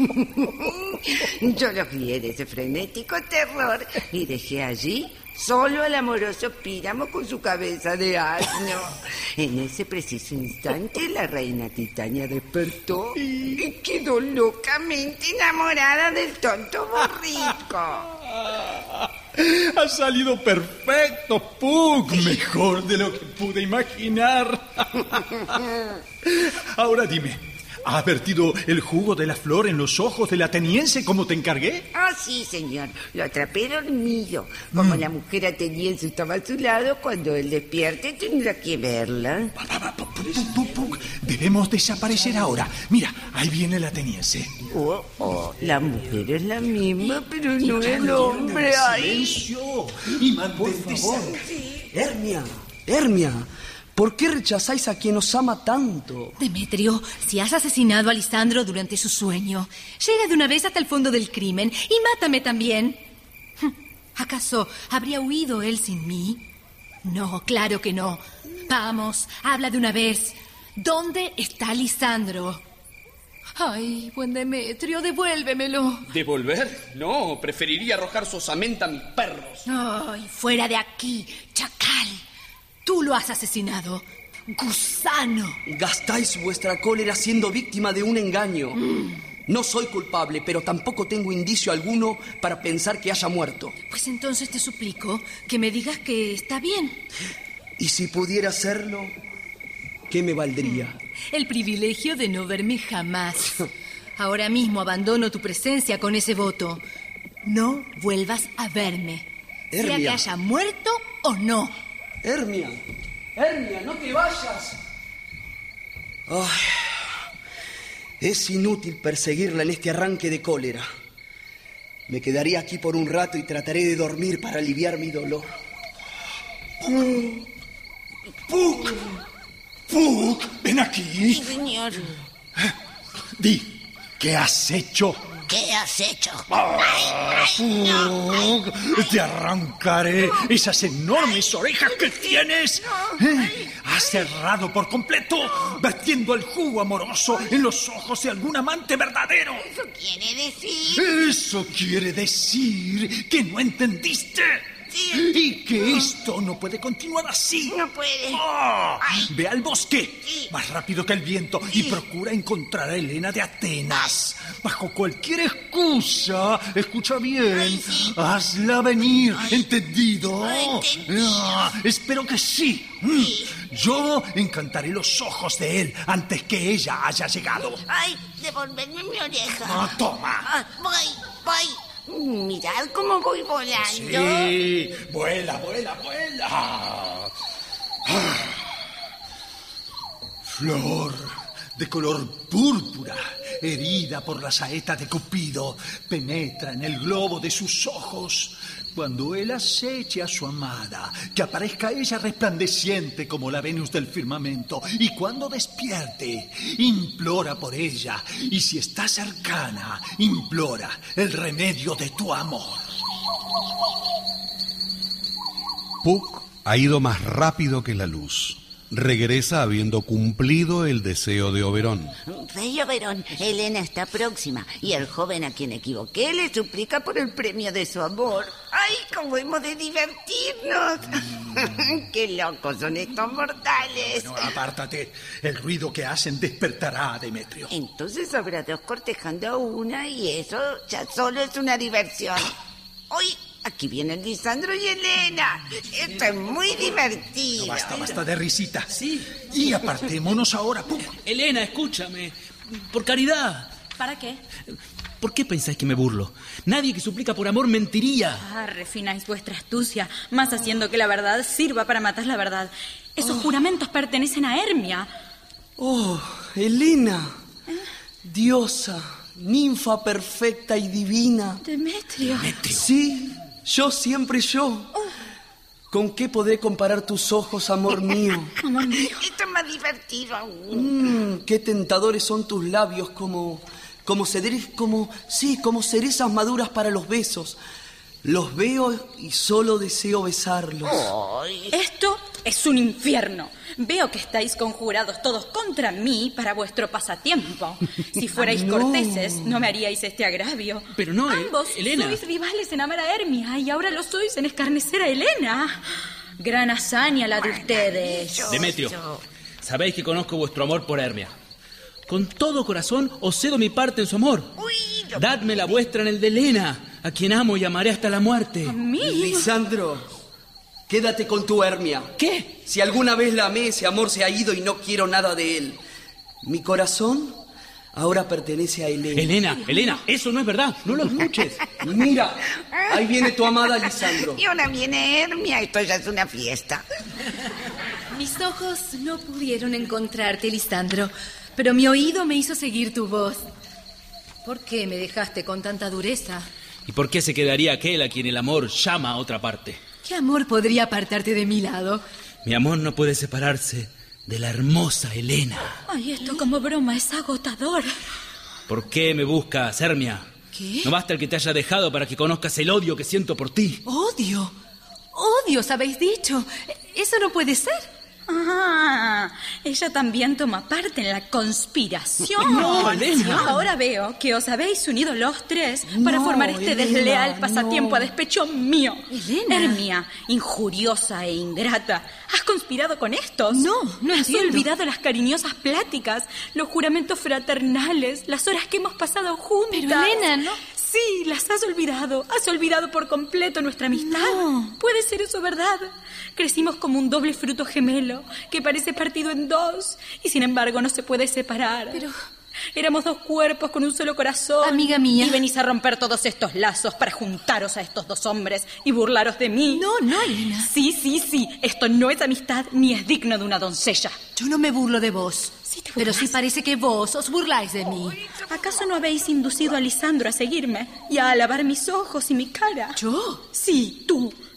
Yo los guié de ese frenético terror y dejé allí solo al amoroso Píramo con su cabeza de asno. En ese preciso instante, la reina Titania despertó y quedó locamente enamorada del tonto borrico. Ha salido perfecto, Puck. Mejor de lo que pude imaginar. Ahora dime, ¿ha vertido el jugo de la flor en los ojos del ateniense como te encargué? Ah, sí, señor. Lo atrapé dormido. Como mm. la mujer ateniense estaba a su lado, cuando él despierte tendrá que verla. Puck, Puck, debemos desaparecer ahora. Mira, ahí viene el ateniense. Oh, oh, la mujer es la misma, pero no el hombre. Ay. Silencio y por favor. Hermia, Hermia, ¿por qué rechazáis a quien os ama tanto? Demetrio, si has asesinado a Lisandro durante su sueño, llega de una vez hasta el fondo del crimen y mátame también. ¿Acaso habría huido él sin mí? No, claro que no. Vamos, habla de una vez. ¿Dónde está Lisandro? Ay, buen Demetrio, devuélvemelo. ¿Devolver? No, preferiría arrojar su osamenta a mis perros. Ay, fuera de aquí, chacal. Tú lo has asesinado. ¡Gusano! Gastáis vuestra cólera siendo víctima de un engaño. Mm. No soy culpable, pero tampoco tengo indicio alguno para pensar que haya muerto. Pues entonces te suplico que me digas que está bien. Y si pudiera hacerlo, ¿qué me valdría? El privilegio de no verme jamás. Ahora mismo abandono tu presencia con ese voto. No vuelvas a verme. Hermia. Sea que haya muerto o no. Hermia, Hermia, no te vayas. Ay, es inútil perseguirla en este arranque de cólera. Me quedaré aquí por un rato y trataré de dormir para aliviar mi dolor. ¡Puck! ¡Puck! ¡Ven aquí! Sí, señor. Di, ¿qué has hecho? ¿Qué has hecho? Ah, Puck, te arrancaré esas enormes orejas que tienes. ¿Eh? Has cerrado por completo, vertiendo el jugo amoroso en los ojos de algún amante verdadero. ¿Eso quiere decir? Eso quiere decir que no entendiste. Sí. Y que esto no puede continuar así. No puede. Oh, ve al bosque, sí. más rápido que el viento, sí. y procura encontrar a Helena de Atenas. Bajo cualquier excusa, escucha bien, Ay, sí. hazla venir, Ay. ¿entendido? Ah, espero que sí. sí. Yo encantaré los ojos de él antes que ella haya llegado. Ay, devolverme mi oreja. Ah, toma. Ah, voy, voy. Mirad cómo voy volando. Sí, vuela, vuela, vuela. Ah. Flor de color púrpura, herida por la saeta de Cupido, penetra en el globo de sus ojos. Cuando él aceche a su amada, que aparezca ella resplandeciente como la Venus del firmamento, y cuando despierte, implora por ella, y si está cercana, implora el remedio de tu amor. Puck ha ido más rápido que la luz. Regresa habiendo cumplido el deseo de Oberón. Rey Oberón, Helena está próxima y el joven a quien equivoqué le suplica por el premio de su amor. ¡Ay, cómo hemos de divertirnos! Mm. ¡Qué locos son estos mortales! Bueno, apártate. El ruido que hacen despertará a Demetrio. Entonces habrá dos cortejando a una y eso ya solo es una diversión. ¡Uy! Aquí vienen Lisandro y Helena. Esto es muy divertido. No, basta, basta de risita. Sí. Y apartémonos ahora, Puck. Helena, escúchame. Por caridad. ¿Para qué? ¿Por qué pensáis que me burlo? Nadie que suplica por amor mentiría. Ah, refináis vuestra astucia, más haciendo que la verdad sirva para matar la verdad. Esos oh. juramentos pertenecen a Hermia. Oh, Helena. ¿Eh? Diosa, ninfa perfecta y divina. Demetrio. Demetrio. Sí. Yo siempre yo. Oh. ¿Con qué podré comparar tus ojos, amor mío? Amor mío. Esto es más divertido aún. Mm, qué tentadores son tus labios, como, como, ceder, como, sí, como cerezas maduras para los besos. Los veo y solo deseo besarlos. Oh. Esto es un infierno. Veo que estáis conjurados todos contra mí para vuestro pasatiempo. Si fuerais no. corteses, no me haríais este agravio. Pero no, Ambos Helena. sois rivales en amar a Hermia y ahora lo sois en escarnecer a Helena. Gran hazaña la de ustedes. Demetrio, sabéis que conozco vuestro amor por Hermia. Con todo corazón os cedo mi parte en su amor. Uy, Dadme la vuestra en el de Helena, a quien amo y amaré hasta la muerte. ¿A mí? Lisandro, quédate con tu Hermia. ¿Qué? Si alguna vez la amé, ese amor se ha ido y no quiero nada de él. Mi corazón ahora pertenece a Helena. Helena, Helena, eso no es verdad. No lo escuches. Mira, ahí viene tu amada Lisandro. Y ahora viene Hermia. Esto ya es una fiesta. Mis ojos no pudieron encontrarte, Lisandro, pero mi oído me hizo seguir tu voz. ¿Por qué me dejaste con tanta dureza? ¿Y por qué se quedaría aquel a quien el amor llama a otra parte? ¿Qué amor podría apartarte de mi lado? Mi amor no puede separarse de la hermosa Helena. Ay, esto como broma es agotador. ¿Por qué me buscas, Hermia? ¿Qué? No basta el que te haya dejado para que conozcas el odio que siento por ti. ¿Odio? ¿Odios habéis dicho? Eso no puede ser. Ah, ella también toma parte en la conspiración. No, Helena. Ahora veo que os habéis unido los tres para no, formar este Helena, desleal pasatiempo no. a despecho mío. Helena. Hermia, injuriosa e ingrata, ¿has conspirado con estos? No, no ¿Has entiendo. olvidado las cariñosas pláticas, los juramentos fraternales, las horas que hemos pasado juntas? Pero Helena, ¿no? Sí, las has olvidado. Has olvidado por completo nuestra amistad. No. Puede ser eso verdad. Crecimos como un doble fruto gemelo que parece partido en dos y sin embargo no se puede separar. Pero... éramos dos cuerpos con un solo corazón. Amiga mía. Y venís a romper todos estos lazos para juntaros a estos dos hombres y burlaros de mí. No, no, Helena. Sí, sí, sí. Esto no es amistad ni es digno de una doncella. Yo no me burlo de vos. Sí te pero sí parece que vos os burláis de mí. ¿Acaso no habéis inducido a Lisandro a seguirme y a alabar mis ojos y mi cara? ¿Yo? Sí, tú.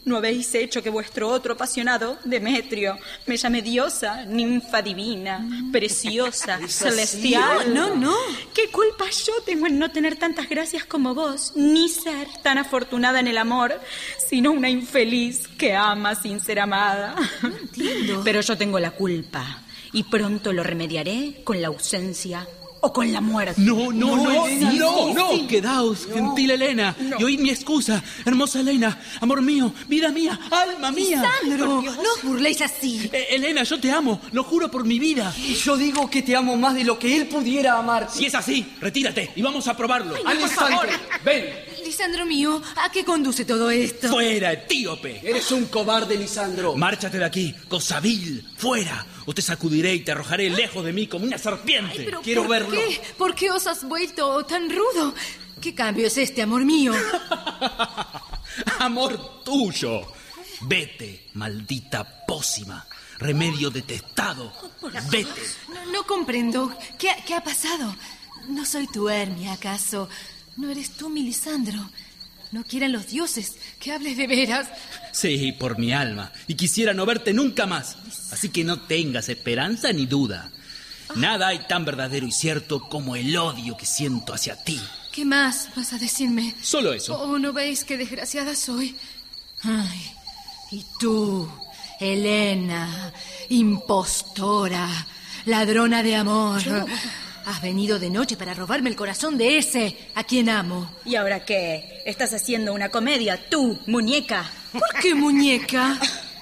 ¿No habéis hecho que vuestro otro apasionado, Demetrio, me llame diosa, ninfa divina, preciosa, celestial? No, no. ¿Qué culpa yo tengo en no tener tantas gracias como vos, ni ser tan afortunada en el amor, sino una infeliz que ama sin ser amada? No entiendo. Pero yo tengo la culpa y pronto lo remediaré con la ausencia o con la muerte. No, no, no, no, Elena, no, sí, no. sí. Quedaos, No. gentil Elena, No. y oíd mi excusa. Hermosa Elena, amor mío, vida mía, alma mía. Lisandro, no os burléis así. Eh, Elena, yo te amo, lo juro por mi vida. Y yo digo que te amo más de lo que él pudiera amar. Si es así, retírate y vamos a probarlo. Ay, por favor. ven. Lisandro mío, ¿a qué conduce todo esto? Fuera, etíope. Eres un cobarde, Lisandro. Márchate de aquí, cosa vil, fuera. O te sacudiré y te arrojaré lejos de mí como una serpiente. Ay, pero Quiero ¿por verlo. qué? ¿Por qué os has vuelto tan rudo? ¿Qué cambio es este, amor mío? Amor tuyo. Vete, maldita pócima. Remedio detestado. Vete. No, no comprendo. ¿Qué, ha- ¿Qué ha pasado? No soy tu Hermia, ¿acaso? No eres tú, mi Lisandro. No quieran los dioses que hables de veras. Sí, por mi alma. Y quisiera no verte nunca más. Así que no tengas esperanza ni duda. Nada hay tan verdadero y cierto como el odio que siento hacia ti. ¿Qué más vas a decirme? Solo eso. ¿O no veis qué desgraciada soy? Ay, y tú, Elena, impostora, ladrona de amor. Yo- Has venido de noche para robarme el corazón de ese a quien amo. ¿Y ahora qué? ¿Estás haciendo una comedia, tú, muñeca? ¿Por qué muñeca?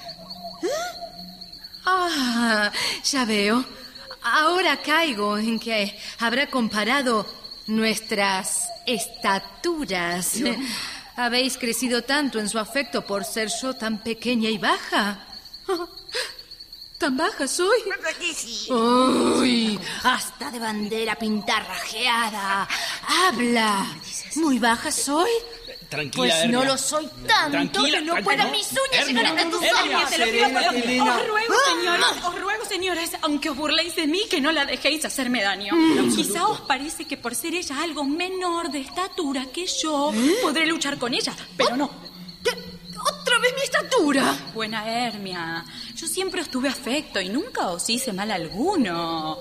Ah, ya veo. Ahora caigo en que habrá comparado nuestras estaturas. ¿Habéis crecido tanto en su afecto por ser yo tan pequeña y baja? ¿Tan baja soy? ¿Verdad que sí? ¡Uy! Hasta de bandera pintarrajeada. ¡Habla! ¿Muy baja soy? Tranquila, Pues Hermia. no lo soy tanto Tranquila, que no tranquila. puedan mis uñas Hermia, llegar hasta tus Hermia, ojos. Te lo pido, Serena, por- Elena. Os ruego, Ah. señores, os ruego, señores, aunque os burléis de mí, que no la dejéis hacerme daño. Mm. Quizá os parece que por ser ella algo menor de estatura que yo, ¿Eh? podré luchar con ella, pero no. ¡Otra vez mi estatura! Buena Hermia, yo siempre os tuve afecto y nunca os hice mal alguno.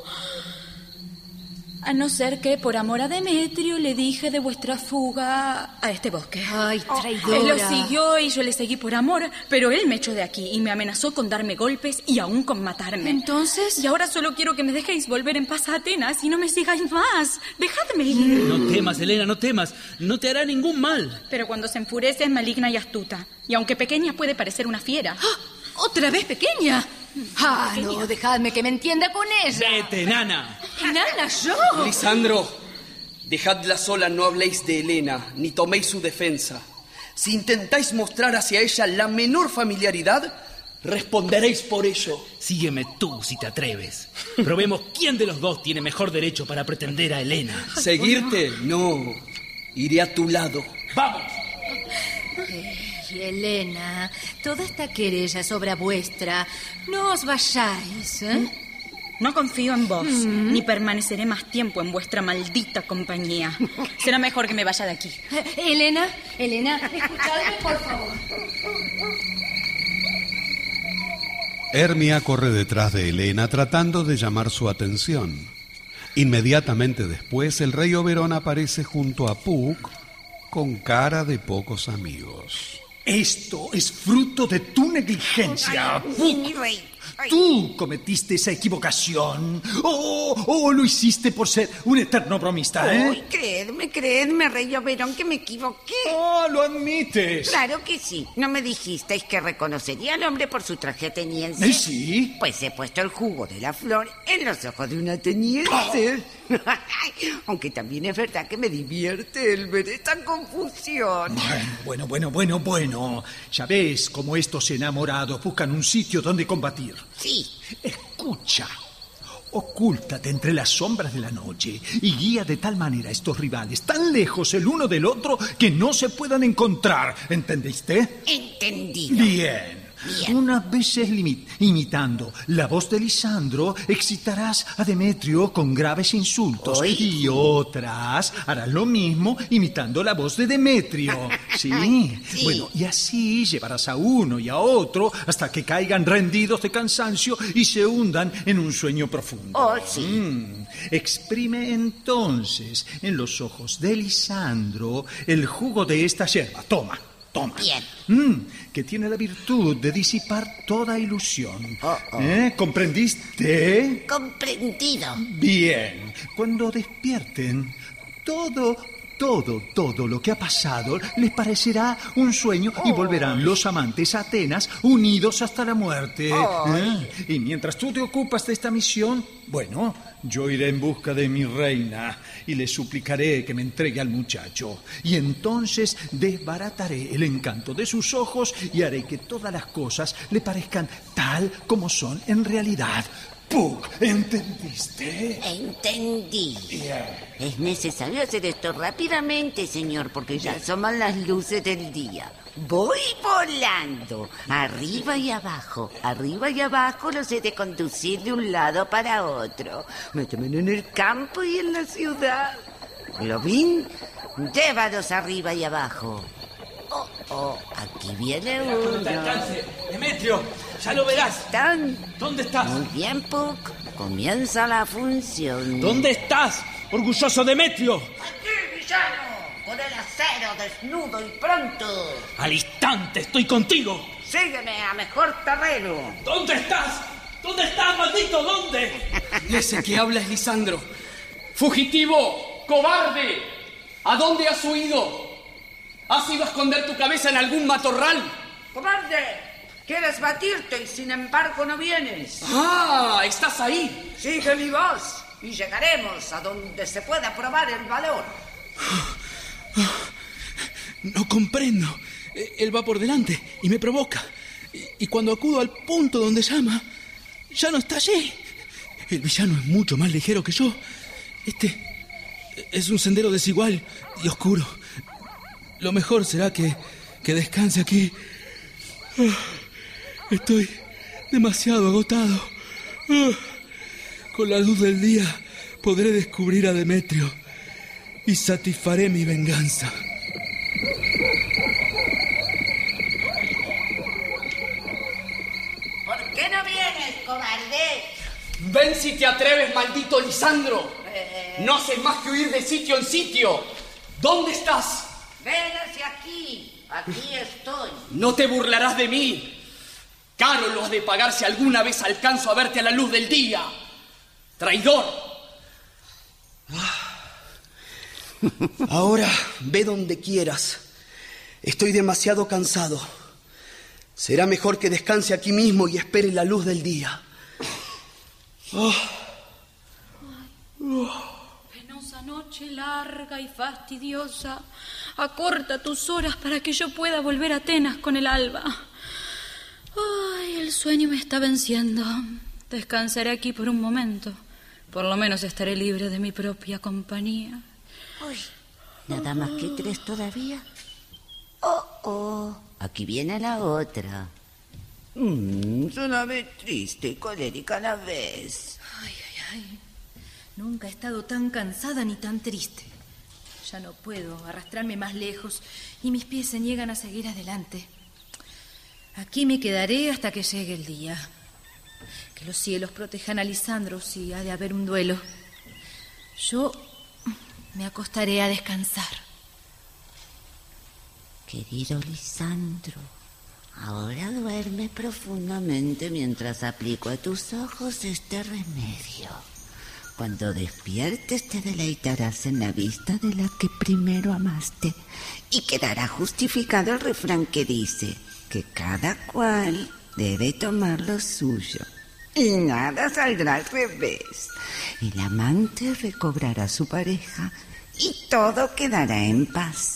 A no ser que por amor a Demetrio le dije de vuestra fuga a este bosque. ¡Ay, traidora! Él lo siguió y yo le seguí por amor, pero él me echó de aquí y me amenazó con darme golpes y aún con matarme. ¿Entonces? Y ahora solo quiero que me dejéis volver en paz a Atenas y no me sigáis más. Dejadme ir. No temas, Elena, no temas. No te hará ningún mal. Pero cuando se enfurece es maligna y astuta. Y aunque pequeña puede parecer una fiera. ¿Otra vez pequeña? Ah, no, dejadme que me entienda con ella. Vete, nana. ¿Nana, yo? Lisandro, dejadla sola, no habléis de Elena, ni toméis su defensa. Si intentáis mostrar hacia ella la menor familiaridad, responderéis por ello. Sígueme tú si te atreves. Probemos quién de los dos tiene mejor derecho para pretender a Elena. ¿Seguirte? No. Iré a tu lado. ¡Vamos! Ay, Elena, toda esta querella es obra vuestra. No os vayáis, ¿eh? No confío en vos, Mm. ni permaneceré más tiempo en vuestra maldita compañía. Será mejor que me vaya de aquí. Eh, Elena, Elena, escuchadme, por favor. Hermia corre detrás de Elena tratando de llamar su atención. Inmediatamente después, el rey Oberón aparece junto a Puck con cara de pocos amigos. Esto es fruto de tu negligencia. Sí, mi rey. Ay. Tú cometiste esa equivocación. O o lo hiciste por ser un eterno bromista, ¿eh? Uy, creedme, creedme, rey Oberón, que me equivoqué. Ah, lo admites. Claro que sí. ¿No me dijisteis que reconocería al hombre por su traje ateniense? ¿Eh, sí? Pues he puesto el jugo de la flor en los ojos de un ateniense. Aunque también es verdad que me divierte el ver esta confusión. Bueno, bueno, bueno, bueno. Ya ves cómo estos enamorados buscan un sitio donde combatir. Sí. Escucha. Ocúltate entre las sombras de la noche y guía de tal manera a estos rivales tan lejos el uno del otro que no se puedan encontrar. ¿Entendiste? Entendido. Bien. Bien. Unas veces limi- imitando la voz de Lisandro, excitarás a Demetrio con graves insultos. Oy. Y otras harás lo mismo imitando la voz de Demetrio. ¿Sí? Sí. Bueno, y así llevarás a uno y a otro hasta que caigan rendidos de cansancio y se hundan en un sueño profundo. Oh, sí. Mm. Exprime entonces en los ojos de Lisandro el jugo de esta yerba. Toma, toma. Bien. Mm, que tiene la virtud de disipar toda ilusión. Oh, oh. ¿Eh? ¿Comprendiste? Comprendido. Bien. Cuando despierten, todo, todo, todo lo que ha pasado les parecerá un sueño y volverán los amantes a Atenas unidos hasta la muerte. Oh. ¿Eh? Y mientras tú te ocupas de esta misión, bueno, yo iré en busca de mi reina y le suplicaré que me entregue al muchacho. Y entonces desbarataré el encanto de sus ojos y haré que todas las cosas le parezcan tal como son en realidad. Puck, ¿entendiste? Entendí. Bien. Es necesario hacer esto rápidamente, señor, porque ya asoman las luces del día. Voy volando, arriba y abajo, arriba y abajo los he de conducir de un lado para otro. Me toman en el campo y en la ciudad. Globín, llévalos arriba y abajo. Oh, oh, aquí viene Espera, cuando te uno. alcance. Demetrio, ya lo verás. ¿Están? ¿Dónde estás? Muy bien, Puck. Comienza la función. ¿Dónde estás, orgulloso Demetrio? Aquí, villano, con el acero desnudo y pronto. Al instante estoy contigo. Sígueme a mejor terreno. ¿Dónde estás? ¿Dónde estás, maldito? ¿Dónde? Ese que habla es Lisandro. ¡Fugitivo! ¡Cobarde! ¿A dónde has huido? ¿Has ido a esconder tu cabeza en algún matorral? ¡Cobarde! ¿Quieres batirte y sin embargo no vienes? ¡Ah! ¿Estás ahí? Sigue mi voz y llegaremos a donde se pueda probar el valor. No comprendo. Él va por delante y me provoca. Y cuando acudo al punto donde llama, ya no está allí. El villano es mucho más ligero que yo. Este es un sendero desigual y oscuro. Lo mejor será que, que descanse aquí. Estoy demasiado agotado. Con la luz del día podré descubrir a Demetrio y satisfaré mi venganza. ¿Por qué no vienes, cobarde? Ven si te atreves, maldito Lisandro. Eh... No haces más que huir de sitio en sitio. ¿Dónde estás? Ven hacia aquí. Aquí estoy. No te burlarás de mí. Caro lo has de pagar si alguna vez alcanzo a verte a la luz del día. Traidor. Ahora ve donde quieras. Estoy demasiado cansado. Será mejor que descanse aquí mismo y espere la luz del día. Oh. Penosa noche larga y fastidiosa. Acorta tus horas para que yo pueda volver a Atenas con el alba. Ay, el sueño me está venciendo. Descansaré aquí por un momento. Por lo menos estaré libre de mi propia compañía. Uy, ¿nada más que tres todavía? Oh, oh, aquí viene la otra. Mm, suena triste y colérica a la vez. Ay, ay, ay. Nunca he estado tan cansada ni tan triste. Ya no puedo arrastrarme más lejos y mis pies se niegan a seguir adelante. Aquí me quedaré hasta que llegue el día. Que los cielos protejan a Lisandro si ha de haber un duelo. Yo me acostaré a descansar. Querido Lisandro, ahora duerme profundamente mientras aplico a tus ojos este remedio. Cuando despiertes te deleitarás en la vista de la que primero amaste y quedará justificado el refrán que dice que cada cual debe tomar lo suyo y nada saldrá al revés. El amante recobrará a su pareja y todo quedará en paz.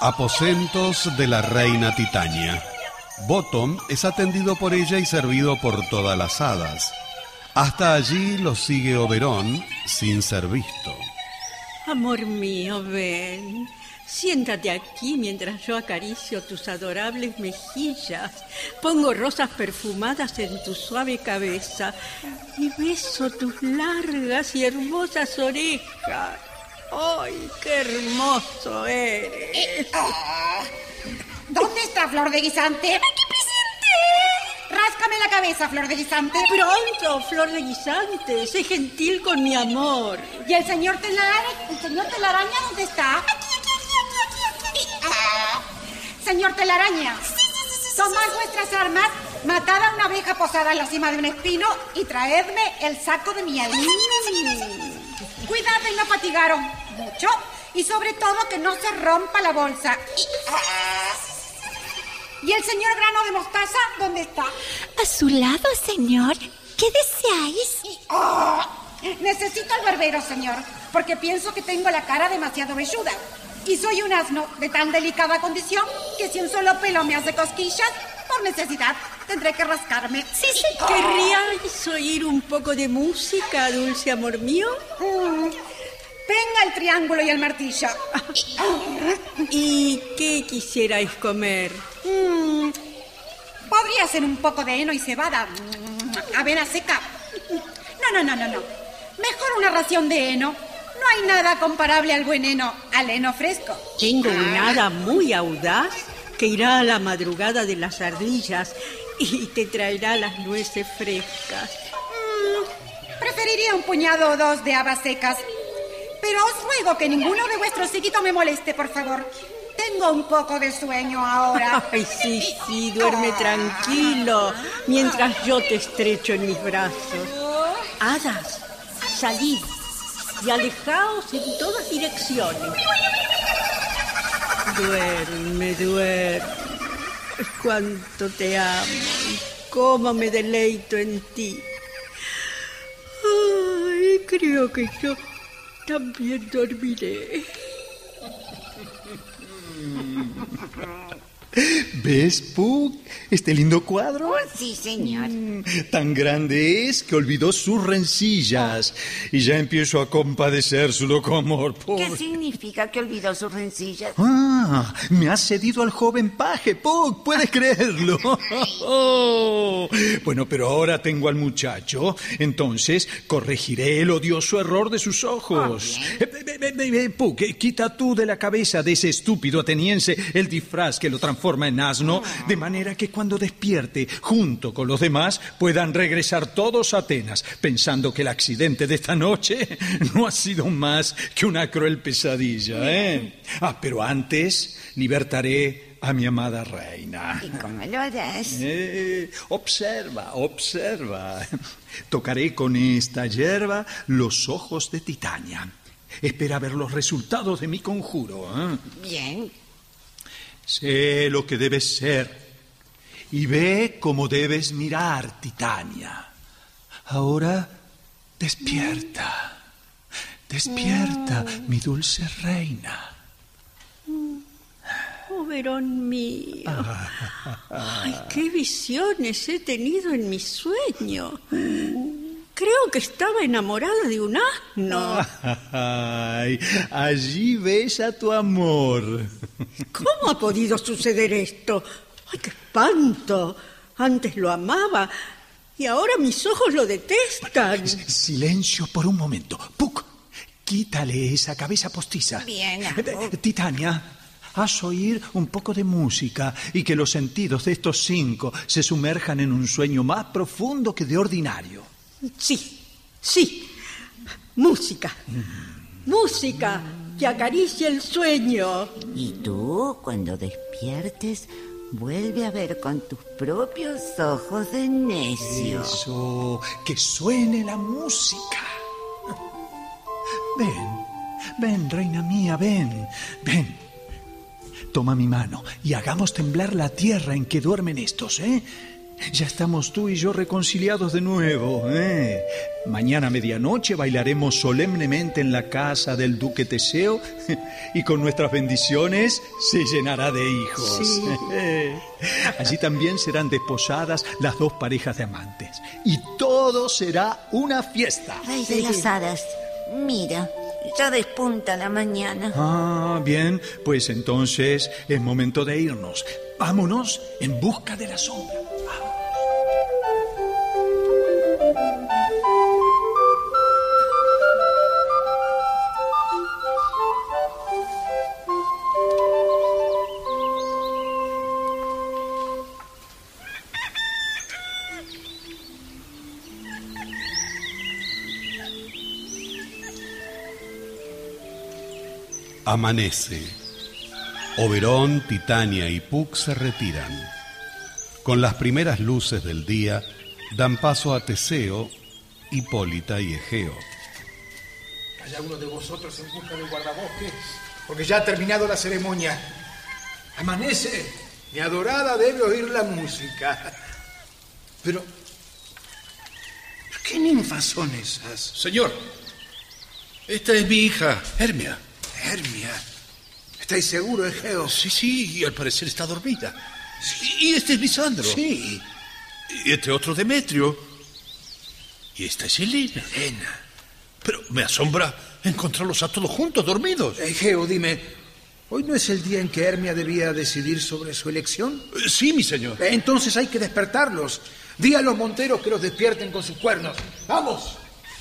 Aposentos de la reina Titania. Bottom es atendido por ella y servido por todas las hadas. Hasta allí lo sigue Oberón sin ser visto. Amor mío, ven. Siéntate aquí mientras yo acaricio tus adorables mejillas. Pongo rosas perfumadas en tu suave cabeza y beso tus largas y hermosas orejas. ¡Ay, qué hermoso eres! Eh, oh. ¿Dónde está Flor de Guisante? ¡Aquí presente! Ráscame la cabeza, Flor de Guisante. Pronto, Flor de Guisante. Sé gentil con mi amor. ¿Y el señor Telaraña? ¿El señor Telaraña dónde está? Aquí, aquí, aquí, aquí, aquí. Ah. Señor Telaraña, sí, sí, sí, sí, tomad sí. vuestras armas, matad a una abeja posada en la cima de un espino y traedme el saco de miel. Sí, sí, sí, sí. Cuidado y no fatigaron mucho. Y sobre todo que no se rompa la bolsa. Y, ah. ¿Y el señor Grano de Mostaza dónde está? A su lado, señor. ¿Qué deseáis? Y, oh. Necesito al barbero, señor, porque pienso que tengo la cara demasiado velluda. Y soy un asno de tan delicada condición que si un solo pelo me hace cosquillas, por necesidad tendré que rascarme. Sí, sí. Oh. ¿Querríais oír un poco de música, dulce amor mío? Mm. Venga el triángulo y el martillo. ¿Y qué quisierais comer? Mm, podría ser un poco de heno y cebada. Avena seca. No, no, no, no, no. Mejor una ración de heno. No hay nada comparable al buen heno, al heno fresco. Tengo un hada muy audaz que irá a la madrugada de las ardillas y te traerá las nueces frescas. Mm, preferiría un puñado o dos de habas secas. Pero os ruego que ninguno de vuestros psiquitos me moleste, por favor. Tengo un poco de sueño ahora. Ay, sí, sí, duerme tranquilo mientras yo te estrecho en mis brazos. Hadas, salid y alejaos en todas direcciones. Duerme, duerme. Cuánto te amo y cómo me deleito en ti. Ay, creo que yo también dormiré. ¿Ves, Puck, este lindo cuadro? Oh, sí, señor. Mm, tan grande es que olvidó sus rencillas y ya empiezo a compadecer su loco amor. Pobre. ¿Qué significa que olvidó sus rencillas? Ah, me ha cedido al joven paje, Puck, ¿puedes creerlo? Oh. Bueno, pero ahora tengo al muchacho, entonces corregiré el odioso error de sus ojos. Oh, eh, eh, eh, eh, Puck, eh, quita tú de la cabeza de ese estúpido ateniense el disfraz que lo transforma en asno, de manera que cuando despierte junto con los demás puedan regresar todos a Atenas, pensando que el accidente de esta noche no ha sido más que una cruel pesadilla, ¿eh? Ah, pero antes libertaré a mi amada reina. ¿Y cómo lo harás? Eh, observa, observa. Tocaré con esta hierba los ojos de Titania. Espera ver los resultados de mi conjuro, ¿eh? Bien. Sé lo que debes ser y ve cómo debes mirar, Titania. Ahora despierta, despierta, mm. mi dulce reina. Oberón mío. Ay, qué visiones he tenido en mi sueño. Creo que estaba enamorada de un asno. Ay, allí ves a tu amor. ¿Cómo ha podido suceder esto? ¡Ay, qué espanto! Antes lo amaba y ahora mis ojos lo detestan. Silencio por un momento. Puck, quítale esa cabeza postiza. Bien, amor. Titania, haz oír un poco de música y que los sentidos de estos cinco se sumerjan en un sueño más profundo que de ordinario. Sí, sí. Música. Mm. Música que acaricie el sueño. Y tú, cuando despiertes, vuelve a ver con tus propios ojos de necio. Eso, que suene la música. Ven, ven, reina mía, ven, ven. Toma mi mano y hagamos temblar la tierra en que duermen estos, ¿eh? Ya estamos tú y yo reconciliados de nuevo, ¿eh? Mañana a medianoche bailaremos solemnemente en la casa del duque Teseo y con nuestras bendiciones se llenará de hijos. Sí. Allí también serán desposadas las dos parejas de amantes y todo será una fiesta. Rey de las hadas, mira, ya despunta la mañana. Ah, bien, pues entonces es momento de irnos. Vámonos en busca de la sombra. Amanece. Oberón, Titania y Puck se retiran. Con las primeras luces del día dan paso a Teseo, Hipólita y Egeo. ¿Hay alguno de vosotros en busca del guardabosques? Porque ya ha terminado la ceremonia. Amanece. Mi adorada debe oír la música. Pero, ¿qué ninfas son esas? Señor, esta es mi hija, Hermia. Hermia. ¿Estáis seguros, Egeo? Sí, sí, y al parecer está dormida. Sí, y este es Lisandro. Sí. Y este otro Demetrio. Y esta es Helena. Helena. Pero me asombra encontrarlos a todos juntos, dormidos. Egeo, dime, ¿hoy no es el día en que Hermia debía decidir sobre su elección? Eh, sí, mi señor. Entonces hay que despertarlos. Di a los monteros que los despierten con sus cuernos. ¡Vamos!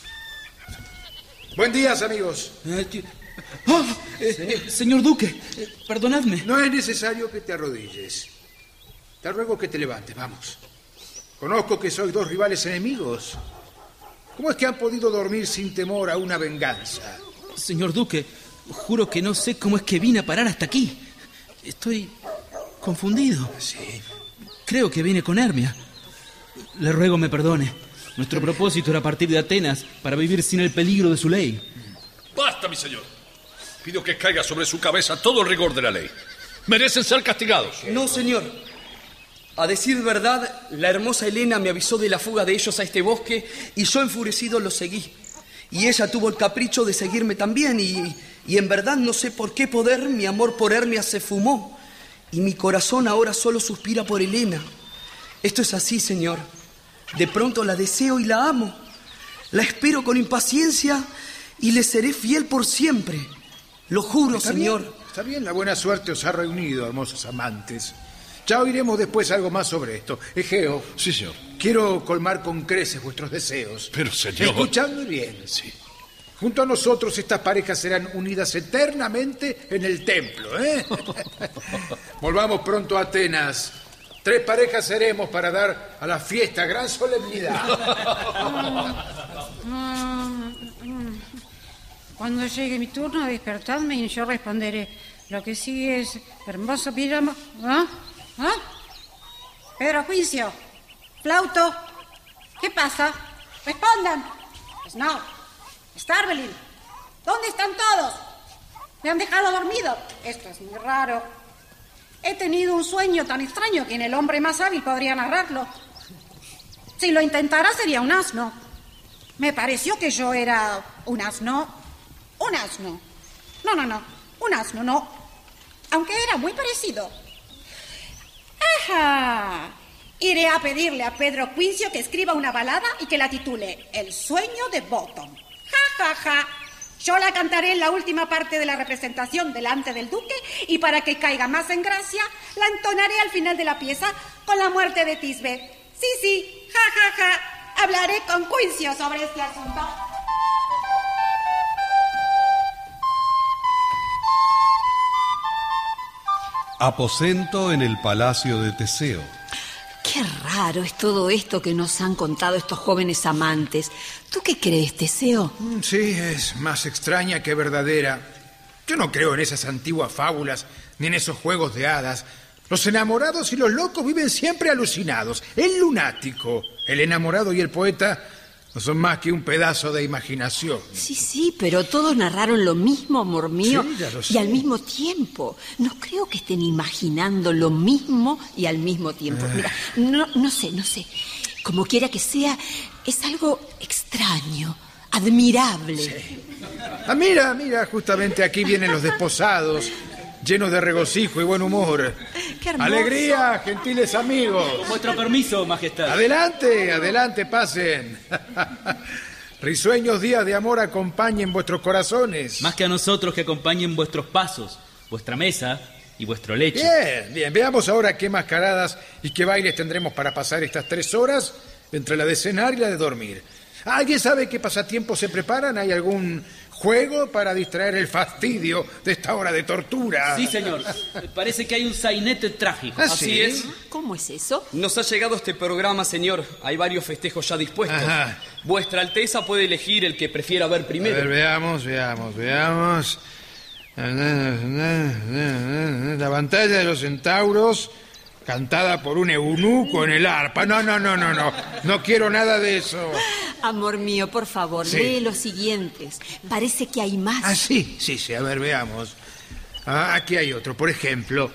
Buen día, amigos. Eh, oh, eh, eh, señor Duque, eh, perdonadme. No es necesario que te arrodilles. Te ruego que te levantes, vamos. Conozco que sois dos rivales enemigos. ¿Cómo es que han podido dormir sin temor a una venganza? Señor Duque, juro que no sé cómo es que vine a parar hasta aquí. Estoy confundido. Sí. Creo que vine con Hermia. Le ruego me perdone. Nuestro propósito era partir de Atenas para vivir sin el peligro de su ley. Basta, mi señor. Pido que caiga sobre su cabeza todo el rigor de la ley. Merecen ser castigados. No, señor. A decir verdad, la hermosa Helena me avisó de la fuga de ellos a este bosque y yo enfurecido los seguí. Y ella tuvo el capricho de seguirme también y, y en verdad no sé por qué poder mi amor por Hermia se fumó y mi corazón ahora solo suspira por Helena. Esto es así, señor. De pronto la deseo y la amo. La espero con impaciencia y le seré fiel por siempre. Lo juro, está señor. Bien, está bien, la buena suerte os ha reunido, hermosos amantes. Ya oiremos después algo más sobre esto. Egeo. Sí, señor. Quiero colmar con creces vuestros deseos. Pero, señor... Escuchadme bien. Sí. Junto a nosotros estas parejas serán unidas eternamente en el templo, ¿eh? Volvamos pronto a Atenas. Tres parejas seremos para dar a la fiesta gran solemnidad. Cuando llegue mi turno, despertadme y yo responderé. Lo que sigue es hermoso pijama. ¿Ah? ¿Ah? Pedro Juicio. Flauto. ¿Qué pasa? Respondan. Snow. Starbelin. ¿Dónde están todos? Me han dejado dormido. Esto es muy raro. He tenido un sueño tan extraño que ni el hombre más hábil podría narrarlo. Si lo intentara sería un asno. Me pareció que yo era un asno. Un asno. No, no, no. Un asno, no. Aunque era muy parecido. ¡Ajá! Iré a pedirle a Pedro Quincio que escriba una balada y que la titule El sueño de Bottom. ¡Ja, ja, ja! Yo la cantaré en la última parte de la representación delante del duque y para que caiga más en gracia, la entonaré al final de la pieza con la muerte de Tisbe. Sí, sí, ja, ja, ja. Hablaré con Quincio sobre este asunto. Aposento en el palacio de Teseo. Qué raro es todo esto que nos han contado estos jóvenes amantes. ¿Tú qué crees, Teseo? Sí, es más extraña que verdadera. Yo no creo en esas antiguas fábulas, ni en esos juegos de hadas. Los enamorados y los locos viven siempre alucinados. El lunático, el enamorado y el poeta No son más que un pedazo de imaginación. Sí, sí, pero todos narraron lo mismo, amor mío, Sí, ya lo sé. y al mismo tiempo. No creo que estén imaginando lo mismo y al mismo tiempo. Ah. Mira, no, no sé, no sé. Como quiera que sea, es algo extraño, admirable. Ah, mira, mira, justamente aquí vienen los desposados, llenos de regocijo y buen humor. ¡Qué hermoso! ¡Alegría, gentiles amigos! Con vuestro permiso, majestad. Adelante, adelante, pasen. Risueños días de amor acompañen vuestros corazones. Más que a nosotros que acompañen vuestros pasos, vuestra mesa y vuestro lecho. Bien, bien, veamos ahora qué mascaradas y qué bailes tendremos para pasar estas tres horas entre la de cenar y la de dormir. ¿Alguien sabe qué pasatiempos se preparan? ¿Hay algún juego para distraer el fastidio de esta hora de tortura? Sí, señor. Parece que hay un sainete trágico. ¿Ah, Así sí? es. ¿Cómo es eso? Nos ha llegado este programa, señor. Hay varios festejos ya dispuestos. Ajá. Vuestra Alteza puede elegir el que prefiera ver A primero. ver, veamos, veamos, veamos. La batalla de los centauros, cantada por un eunuco en el arpa. No, no, no, no, no. No quiero nada de eso. Amor mío, por favor, Sí. lee los siguientes. Parece que hay más. Ah, sí, sí, sí. A ver, veamos. Ah, aquí hay otro, por ejemplo.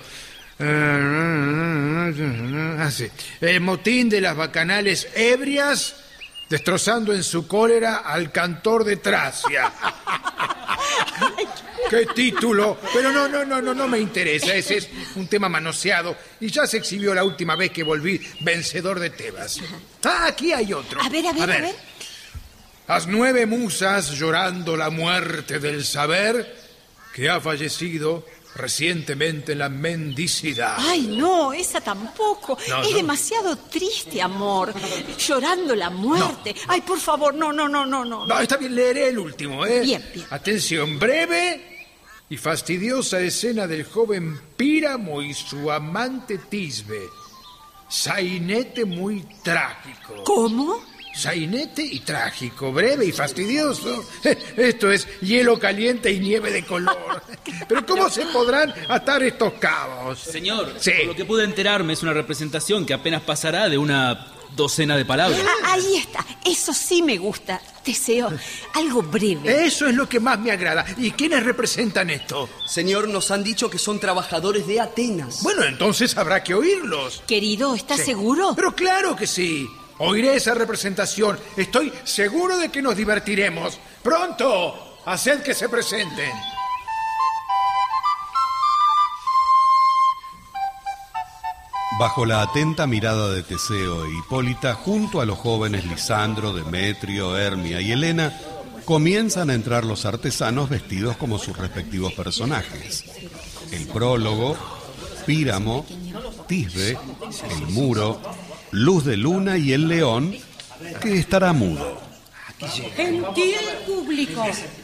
Ah, sí. El motín de las bacanales ebrias, destrozando en su cólera al cantor de Tracia. ¡Qué título! Pero no, no, no, no, no me interesa. Ese es un tema manoseado y ya se exhibió la última vez que volví vencedor de Tebas. Ah, aquí hay otro. A ver, a ver, a ver. Las nueve musas llorando la muerte del saber que ha fallecido recientemente en la mendicidad. Ay, no, esa tampoco. No, es no. demasiado triste, amor. Llorando la muerte. Ay, por favor, no, no, no, no, no. No, está bien, leeré el último, ¿eh? Bien, bien. Atención, breve y fastidiosa escena del joven Píramo y su amante Tisbe. Sainete muy trágico. ¿Cómo? Sainete y trágico, breve y fastidioso. Esto es hielo caliente y nieve de color. Pero ¿cómo se podrán atar estos cabos? Señor, Sí. por lo que pude enterarme, es una representación que apenas pasará de una docena de palabras. Ah, ahí está. Eso sí me gusta. Deseo algo breve. Eso es lo que más me agrada. ¿Y quiénes representan esto? Señor, nos han dicho que son trabajadores de Atenas. Bueno, entonces habrá que oírlos. Querido, ¿estás Sí. seguro? Pero claro que sí. Oiré esa representación. Estoy seguro de que nos divertiremos. ¡Pronto! Haced que se presenten. Bajo la atenta mirada de Teseo e Hipólita, junto a los jóvenes Lisandro, Demetrio, Hermia y Helena, comienzan a entrar los artesanos vestidos como sus respectivos personajes. El prólogo, Píramo, Tisbe, el muro, Luz de Luna y el león, que estará mudo. Gentil público,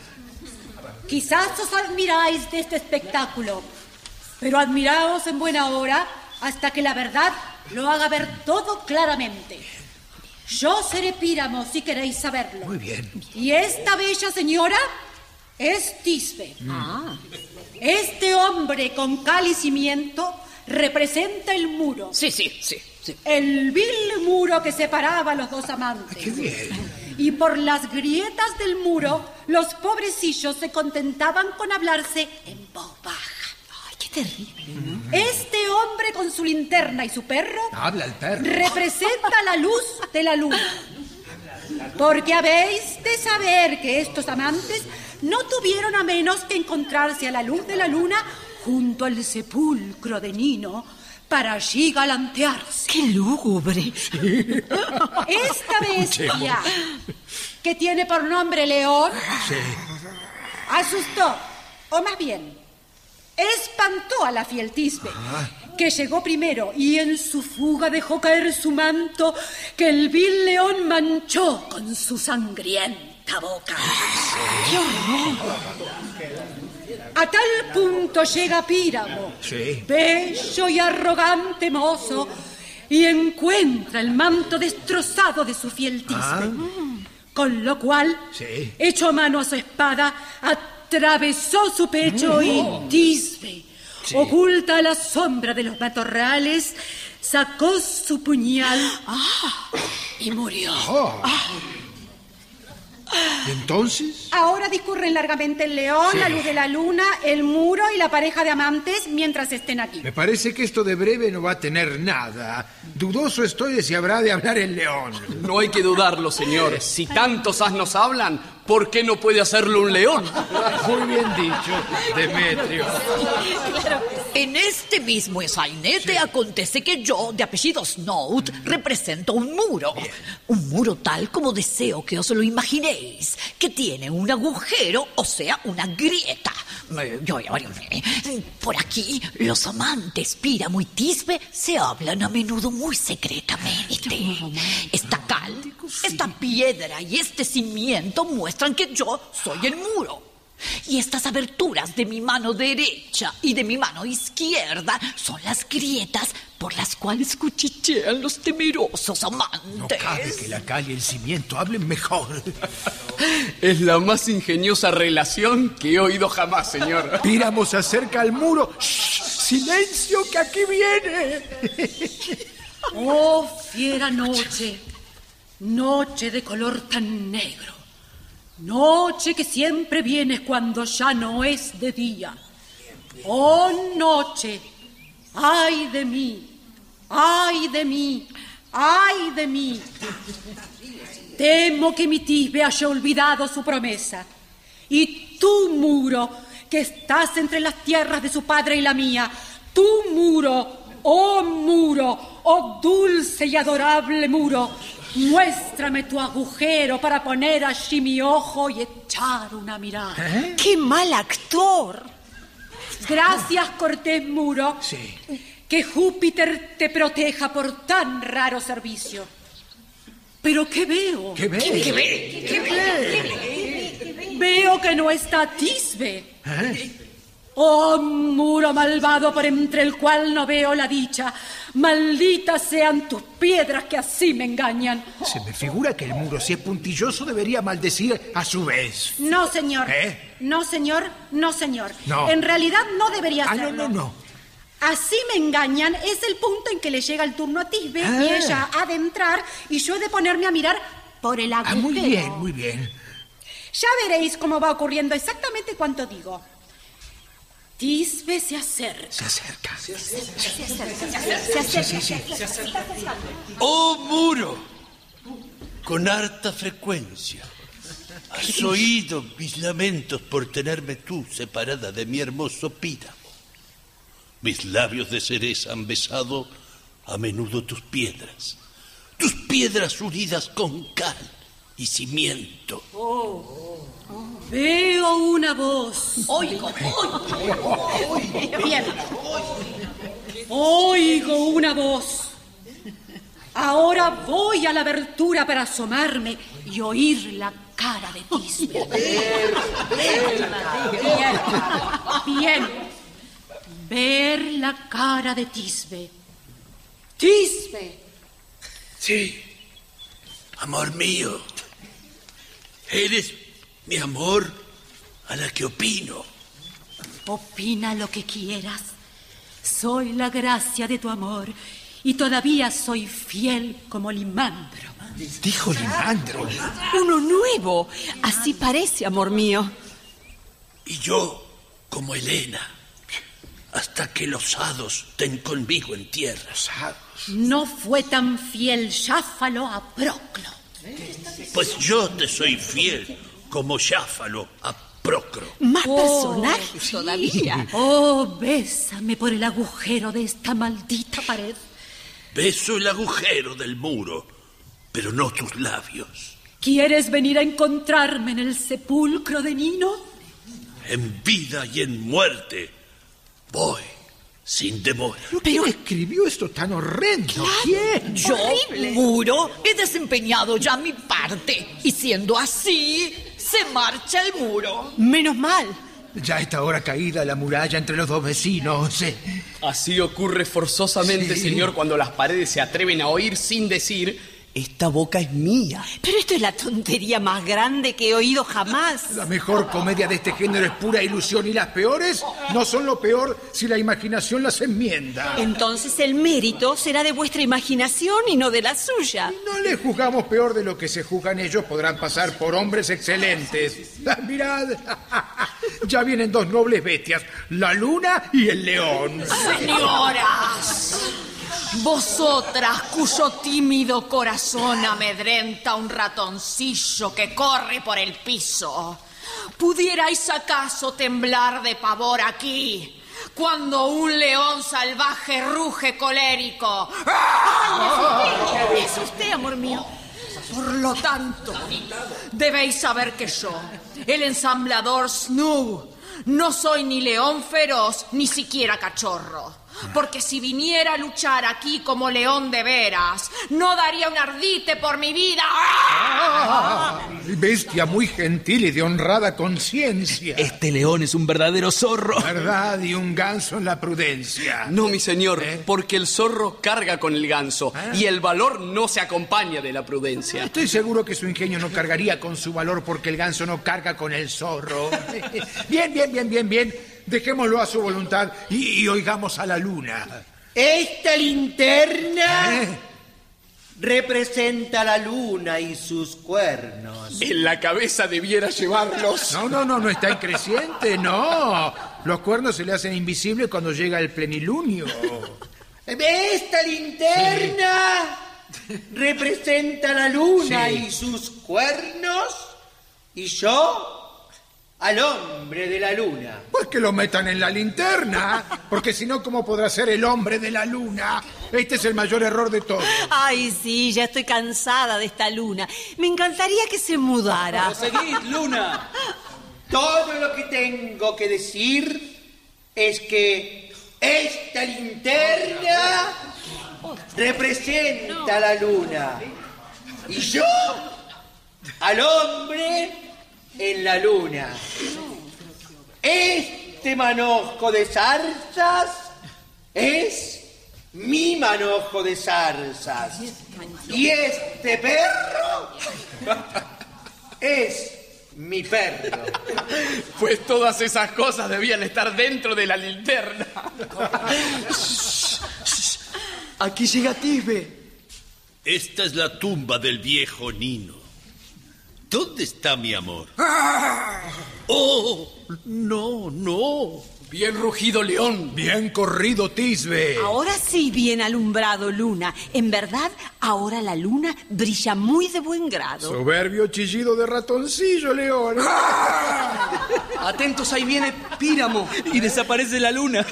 quizás os admiráis de este espectáculo, pero admiraos en buena hora hasta que la verdad lo haga ver todo claramente. Yo seré Píramo si queréis saberlo. Muy bien. Y esta bella señora es Tisbe. Ah. Este hombre con cálicimiento representa el muro. Sí, sí, sí, sí. El vil muro que separaba a los dos amantes. ¡Qué bien! Y por las grietas del muro, los pobrecillos se contentaban con hablarse en voz baja. Ay, qué terrible, ¿no? Este hombre con su linterna y su perro Habla el perro. representa la luz de la luna. Porque habéis de saber que estos amantes no tuvieron a menos que encontrarse a la luz de la luna junto al sepulcro de Nino para allí galantearse. ¡Qué lúgubre! Esta bestia, que tiene por nombre León, Sí. asustó, o más bien, espantó a la fiel Tisbe, que llegó primero y en su fuga dejó caer su manto que el vil león manchó con su sangrienta boca. ¡Qué horror! A tal punto llega Píramo, Sí. bello y arrogante mozo, y encuentra el manto destrozado de su fiel Tisbe. Ah. Con lo cual, Sí. echó mano a su espada, atravesó su pecho y Tisbe, Sí. oculta a la sombra de los matorrales, sacó su puñal y murió. Oh. ¿Y entonces? Ahora discurren largamente el león, Sí. la luz de la luna, el muro y la pareja de amantes mientras estén aquí. Me parece que esto de breve no va a tener nada. Dudoso estoy de si habrá de hablar el león. No hay que dudarlo, señor. Si tantos asnos hablan, ¿por qué no puede hacerlo un león? Muy bien dicho, Demetrio. En este mismo sainete acontece que yo, de apellido Snout, represento un muro. Un muro tal como deseo que os lo imaginéis, que tiene un agujero, o sea, una grieta. Eh, yo- eh, Por aquí, los amantes Píramo y Tisbe se hablan a menudo muy secretamente. Esta cal, esta piedra y este cimiento muestran que yo soy el muro. Y estas aberturas de mi mano derecha y de mi mano izquierda son las grietas por las cuales cuchichean los temerosos amantes. No cabe que la cal y el cimiento hablen mejor. Es la más ingeniosa relación que he oído jamás, señor. Píramo se acerca al muro. ¡Shh! ¡Silencio, que aquí viene! Oh, fiera noche, noche de color tan negro, noche que siempre viene cuando ya no es de día. Oh, noche, ay de mí, ay de mí, ay de mí. Temo que mi Tisbe haya olvidado su promesa. Y tú, muro, que estás entre las tierras de su padre y la mía, tú, muro, oh muro, oh dulce y adorable muro, muéstrame tu agujero para poner allí mi ojo y echar una mirada. ¿Eh? ¡Qué mal actor! Gracias, cortés muro. Sí. Que Júpiter te proteja por tan raro servicio. ¿Pero qué veo? ¿Qué ve? ¿Qué ve? ¿Qué ve? Veo que no está Tisbe. ¿Eh? Oh, muro malvado por entre el cual no veo la dicha. Malditas sean tus piedras que así me engañan. Se me figura que el muro, si es puntilloso, debería maldecir a su vez. No, señor. ¿Eh? No, señor. No, señor. No. En realidad no debería Ah, no, hacerlo. no, no. Así me engañan es el punto en que le llega el turno a Tisbe Ah. y ella ha de entrar y yo he de ponerme a mirar por el agujero. Ah, muy bien, muy bien. Ya veréis cómo va ocurriendo exactamente cuanto digo. Tisbe se acerca. Se acerca. Se acerca. Sí, sí, sí. ¡Oh, muro! Con harta frecuencia. Has oído mis lamentos por tenerme tú separada de mi hermoso Píramo. Mis labios de cereza han besado a menudo tus piedras. Tus piedras unidas con cal y cimiento. Oh, veo una voz. Oigo, oigo. Bien. Oigo una voz. Ahora voy a la abertura para asomarme y oír la cara de Tisbe. Bien. Bien. Ver la cara de Tisbe. Tisbe. Sí, amor mío. Eres mi amor a la que opino. Opina lo que quieras. Soy la gracia de tu amor y todavía soy fiel como Limandro. Dijo Limandro. Uno nuevo. Así parece, amor mío. Y yo como Helena, hasta que los hados den conmigo en tierra. No fue tan fiel Jáfalo a Proclo. Pues yo te soy fiel como Jáfalo a Procro. Más Oh, personajes todavía. Oh, bésame por el agujero de esta maldita pared. Beso el agujero del muro, pero no tus labios. ¿Quieres venir a encontrarme en el sepulcro de Nino? En vida y en muerte voy sin demora. ¿Quién escribió esto tan horrendo? ¿Quién? Yo, muro, he desempeñado ya mi parte. Y siendo así, se marcha el muro. Menos mal. Ya está ahora caída la muralla entre los dos vecinos. Así ocurre forzosamente, Sí. señor, cuando las paredes se atreven a oír sin decir Esta boca es mía. Pero esto es la tontería más grande que he oído jamás. La mejor comedia de este género es pura ilusión y las peores no son lo peor si la imaginación las enmienda. Entonces el mérito será de vuestra imaginación y no de la suya. No les juzgamos peor de lo que se juzgan ellos. Podrán pasar por hombres excelentes. Ah, mirad, ya vienen dos nobles bestias, la luna y el león. Señoras, vosotras cuyo tímido corazón amedrenta un ratoncillo que corre por el piso, ¿pudierais acaso temblar de pavor aquí cuando un león salvaje ruge colérico? Ay, es usted, amor mío. Por lo tanto, debéis saber que yo, el ensamblador Snoo, no soy ni león feroz ni siquiera cachorro. Porque si viniera a luchar aquí como león de veras, no daría un ardite por mi vida. Ah, bestia muy gentil y de honrada conciencia. Este león es un verdadero zorro. Verdad, y un ganso en la prudencia. No, mi señor, ¿Eh? porque el zorro carga con el ganso ¿Eh? y el valor no se acompaña de la prudencia. Estoy seguro que su ingenio no cargaría con su valor porque el ganso no carga con el zorro. Bien, bien, bien, bien, bien. Dejémoslo a su voluntad y, y oigamos a la luna. Esta linterna ¿Eh? representa la luna y sus cuernos. En la cabeza debiera llevarlos. No, no, no, no está en creciente, no. Los cuernos se le hacen invisibles cuando llega el plenilunio. Esta linterna sí. representa la luna sí. y sus cuernos, y yo... al hombre de la luna. Pues que lo metan en la linterna, porque si no, ¿cómo podrá ser el hombre de la luna? Este es el mayor error de todos. Ay, sí, ya estoy cansada de esta luna. Me encantaría que se mudara. Proseguid, luna. Todo lo que tengo que decir es que esta linterna representa la luna. Y yo, al hombre... en la luna. Este manojo de zarzas es mi manojo de zarzas. Y este perro es mi perro. Pues todas esas cosas debían estar dentro de la linterna. Aquí llega Tisbe. Esta es la tumba del viejo Nino. ¿Dónde está mi amor? ¡Oh! No, no. Bien rugido, león. Bien corrido, Tisbe. Ahora sí, bien alumbrado, luna. En verdad, ahora la luna brilla muy de buen grado. Soberbio chillido de ratoncillo, león. Atentos, ahí viene Píramo. Y desaparece la luna.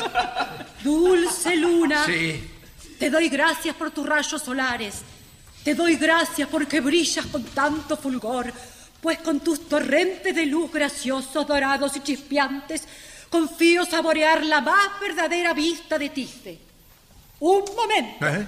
Dulce luna. Sí. Te doy gracias por tus rayos solares. Te doy gracias porque brillas con tanto fulgor, pues con tus torrentes de luz graciosos, dorados y chispeantes, confío saborear la más verdadera vista de Tisbe. Un momento. ¿Eh?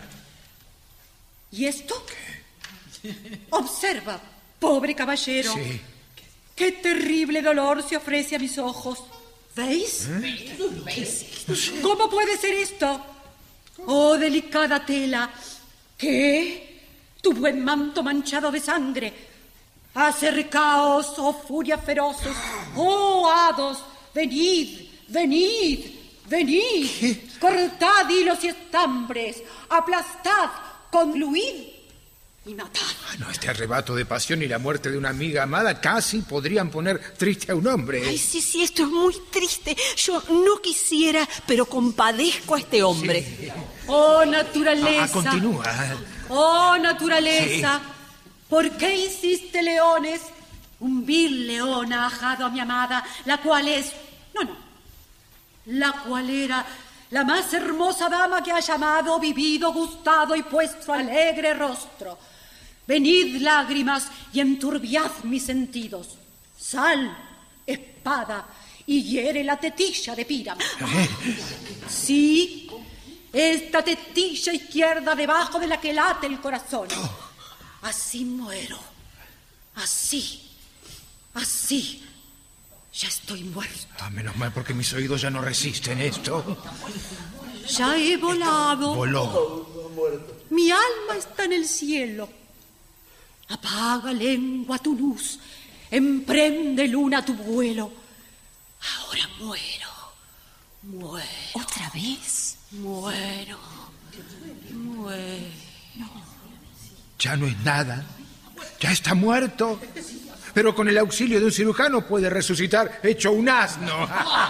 ¿Y esto? ¿Qué? Observa, pobre caballero. Sí. Qué terrible dolor se ofrece a mis ojos. ¿Veis? ¿Eh? ¿Cómo puede ser esto? Oh, delicada tela. ¿Qué? Tu buen manto manchado de sangre. Acercaos, oh furias feroces. Oh, hados, venid, venid, venid. ¿Qué? Cortad hilos y estambres. Aplastad, concluid y matad. Bueno, este arrebato de pasión y la muerte de una amiga amada casi podrían poner triste a un hombre. Ay, sí, sí, esto es muy triste. Yo no quisiera, pero compadezco a este hombre. Sí. Oh, naturaleza. Ah, continúa. Oh, naturaleza, sí. ¿Por qué hiciste leones? Un vil león ha ajado a mi amada, la cual es... No, no. La cual era la más hermosa dama que ha llamado, vivido, gustado y puesto alegre rostro. Venid, lágrimas, y enturbiad mis sentidos. Sal, espada, y hiere la tetilla de Píramo. Sí... esta tetilla izquierda debajo de la que late el corazón. Así muero. Así. Así. Ya estoy muerto. Ah, menos mal porque mis oídos ya no resisten esto. Ya he volado. Voló. Mi alma está en el cielo. Apaga, lengua, tu luz. Emprende, luna, tu vuelo. Ahora muero. Muero. ¿Otra vez? Muero. Muero. Ya no es nada. Ya está muerto. Pero con el auxilio de un cirujano puede resucitar hecho un asno.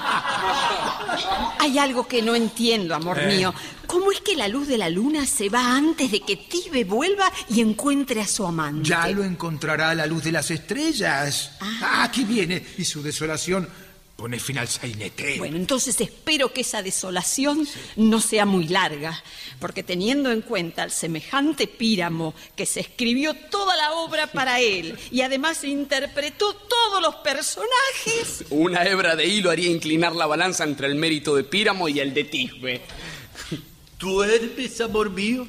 Hay algo que no entiendo, amor Eh. mío. ¿Cómo es que la luz de la luna se va antes de que Tisbe vuelva y encuentre a su amante? Ya lo encontrará a la luz de las estrellas. Ah, aquí viene. Y su desolación pone fin al sainete. Bueno, entonces espero que esa desolación no sea muy larga, porque teniendo en cuenta el semejante Píramo que se escribió toda la obra para él y además interpretó todos los personajes. Una hebra de hilo haría inclinar la balanza entre el mérito de Píramo y el de Tisbe. ¿Duermes, amor mío?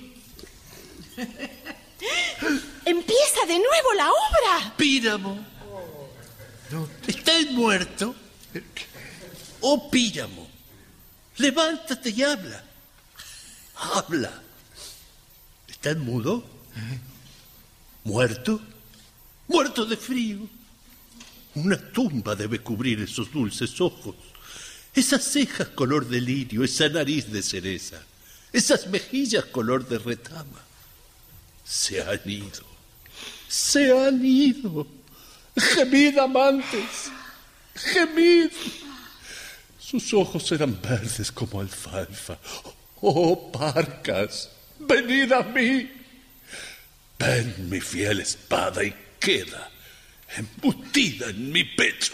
¡Empieza de nuevo la obra! Píramo. ¿Estás muerto? Oh, Píramo, levántate y habla. Habla. ¿Estás mudo? ¿Muerto? Muerto de frío. Una tumba debe cubrir esos dulces ojos, esas cejas color de lirio, esa nariz de cereza, esas mejillas color de retama. Se han ido. Se han ido. Gemid, amantes. Gemid. Sus ojos eran verdes como alfalfa. Oh, parcas, venid a mí. Ven, mi fiel espada, y queda embutida en mi pecho.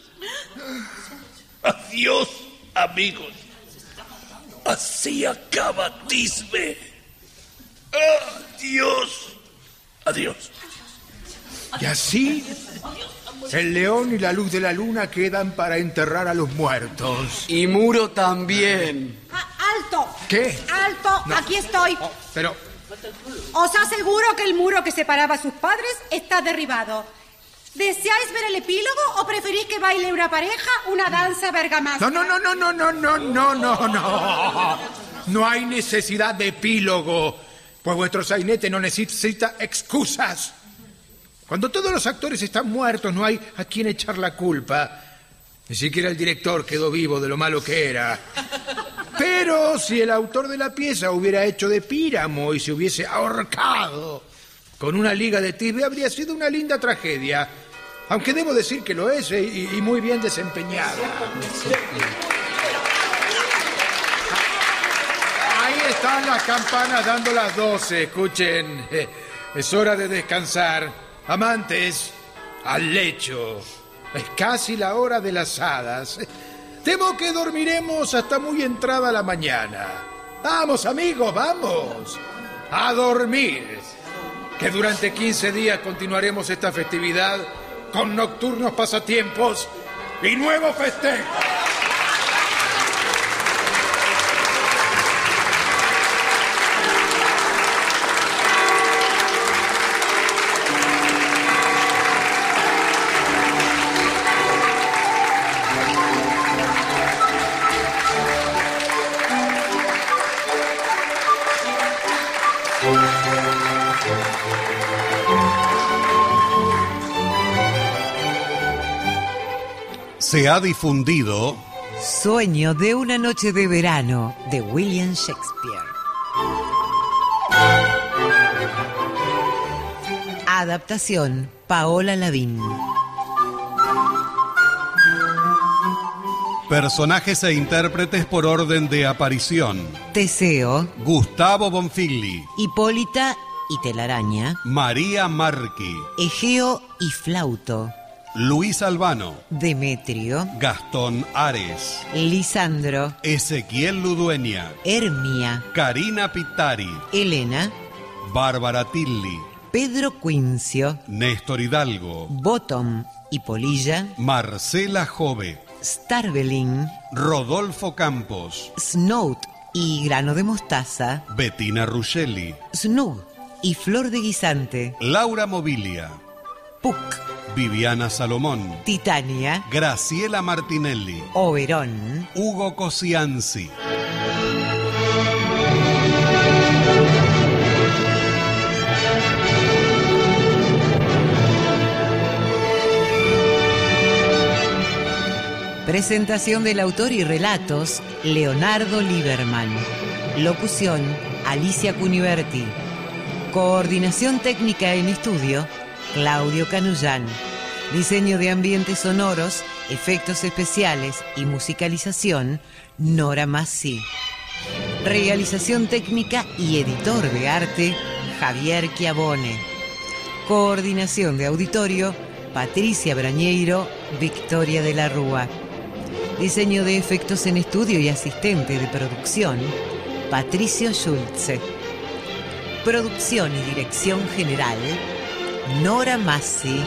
Adiós, amigos. Así acaba Tisbe. Adiós. Adiós. Y así, el león y la luz de la luna quedan para enterrar a los muertos. Y Muro también. Ah, ¡alto! ¿Qué? ¡Alto! No. Aquí estoy. Pero, Os aseguro que el muro que separaba a sus padres está derribado. ¿Deseáis ver el epílogo o preferís que baile una pareja una danza bergamasca? no, no, no, no, no, no, no, no, no. No hay necesidad de epílogo, pues vuestro sainete no necesita excusas. Cuando todos los actores están muertos, no hay a quien echar la culpa. Ni siquiera el director quedó vivo de lo malo que era. Pero si el autor de la pieza hubiera hecho de Píramo y se hubiese ahorcado con una liga de Tisbe, habría sido una linda tragedia. Aunque debo decir que lo es, eh, y, y muy bien desempeñada. Ahí están las campanas dando las doce. Escuchen, eh, es hora de descansar. Amantes, al lecho. Es casi la hora de las hadas. Temo que dormiremos hasta muy entrada la mañana. Vamos, amigos, vamos. A dormir. Que durante quince días continuaremos esta festividad con nocturnos pasatiempos y nuevos festejos. Se ha difundido Sueño de una noche de verano de William Shakespeare. Adaptación Paola Lavín. personajes e intérpretes por orden de aparición: Teseo, Gustavo Bonfigli, Hipólita y Telaraña, María Marchi, Egeo y Flauto, Luis Albano, Demetrio, Gastón Ares, Lisandro, Ezequiel Ludueña, Hermia, Karina Pittari, Elena, Bárbara Tilly, Pedro Quincio, Néstor Hidalgo, Bottom y Polilla, Marcela Jove, Starbelin, Rodolfo Campos, Snout y Grano de Mostaza, Bettina Ruscelli, Snug y Flor de Guisante, Laura Mobilia, Puc, Viviana Salomón, Titania, Graciela Martinelli, Oberón, Hugo Cosianzi. Presentación del autor y relatos, Leonardo Lieberman. Locución, Alicia Cuniverti. Coordinación técnica en estudio, Claudio Canullán. Diseño de ambientes sonoros, efectos especiales y musicalización, Nora Massi. Realización técnica y editor de arte, Javier Chiavone. Coordinación de auditorio, Patricia Brañeiro, Victoria de la Rúa. Diseño de efectos en estudio y asistente de producción, Patricio Schulze. Producción y dirección general, Nora Massi.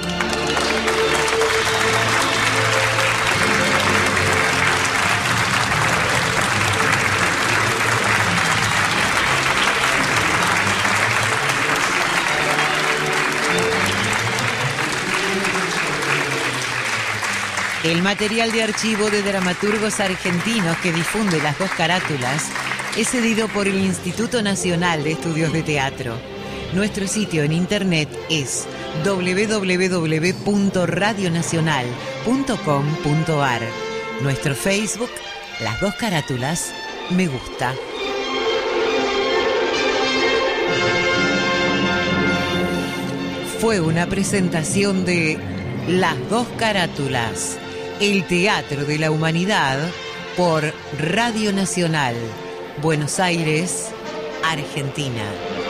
El material de archivo de dramaturgos argentinos que difunde Las Dos Carátulas es cedido por el Instituto Nacional de Estudios de Teatro. Nuestro sitio en internet es doble u doble u doble u punto radio nacional punto com punto a r. Nuestro Facebook, Las Dos Carátulas, me gusta. Fue una presentación de Las Dos Carátulas, el teatro de la humanidad, por Radio Nacional, Buenos Aires, Argentina.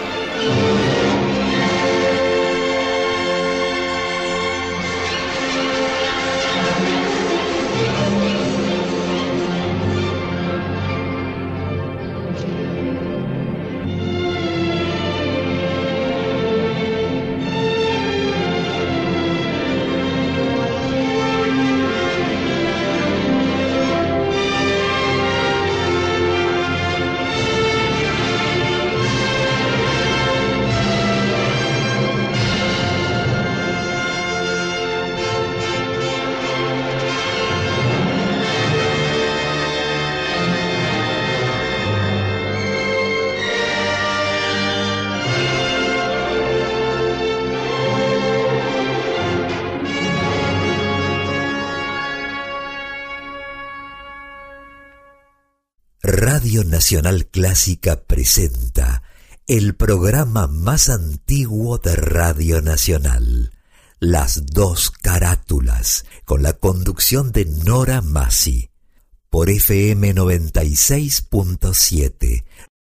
Radio Nacional Clásica presenta el programa más antiguo de Radio Nacional, Las Dos Carátulas, con la conducción de Nora Massi, por F M noventa y seis punto siete,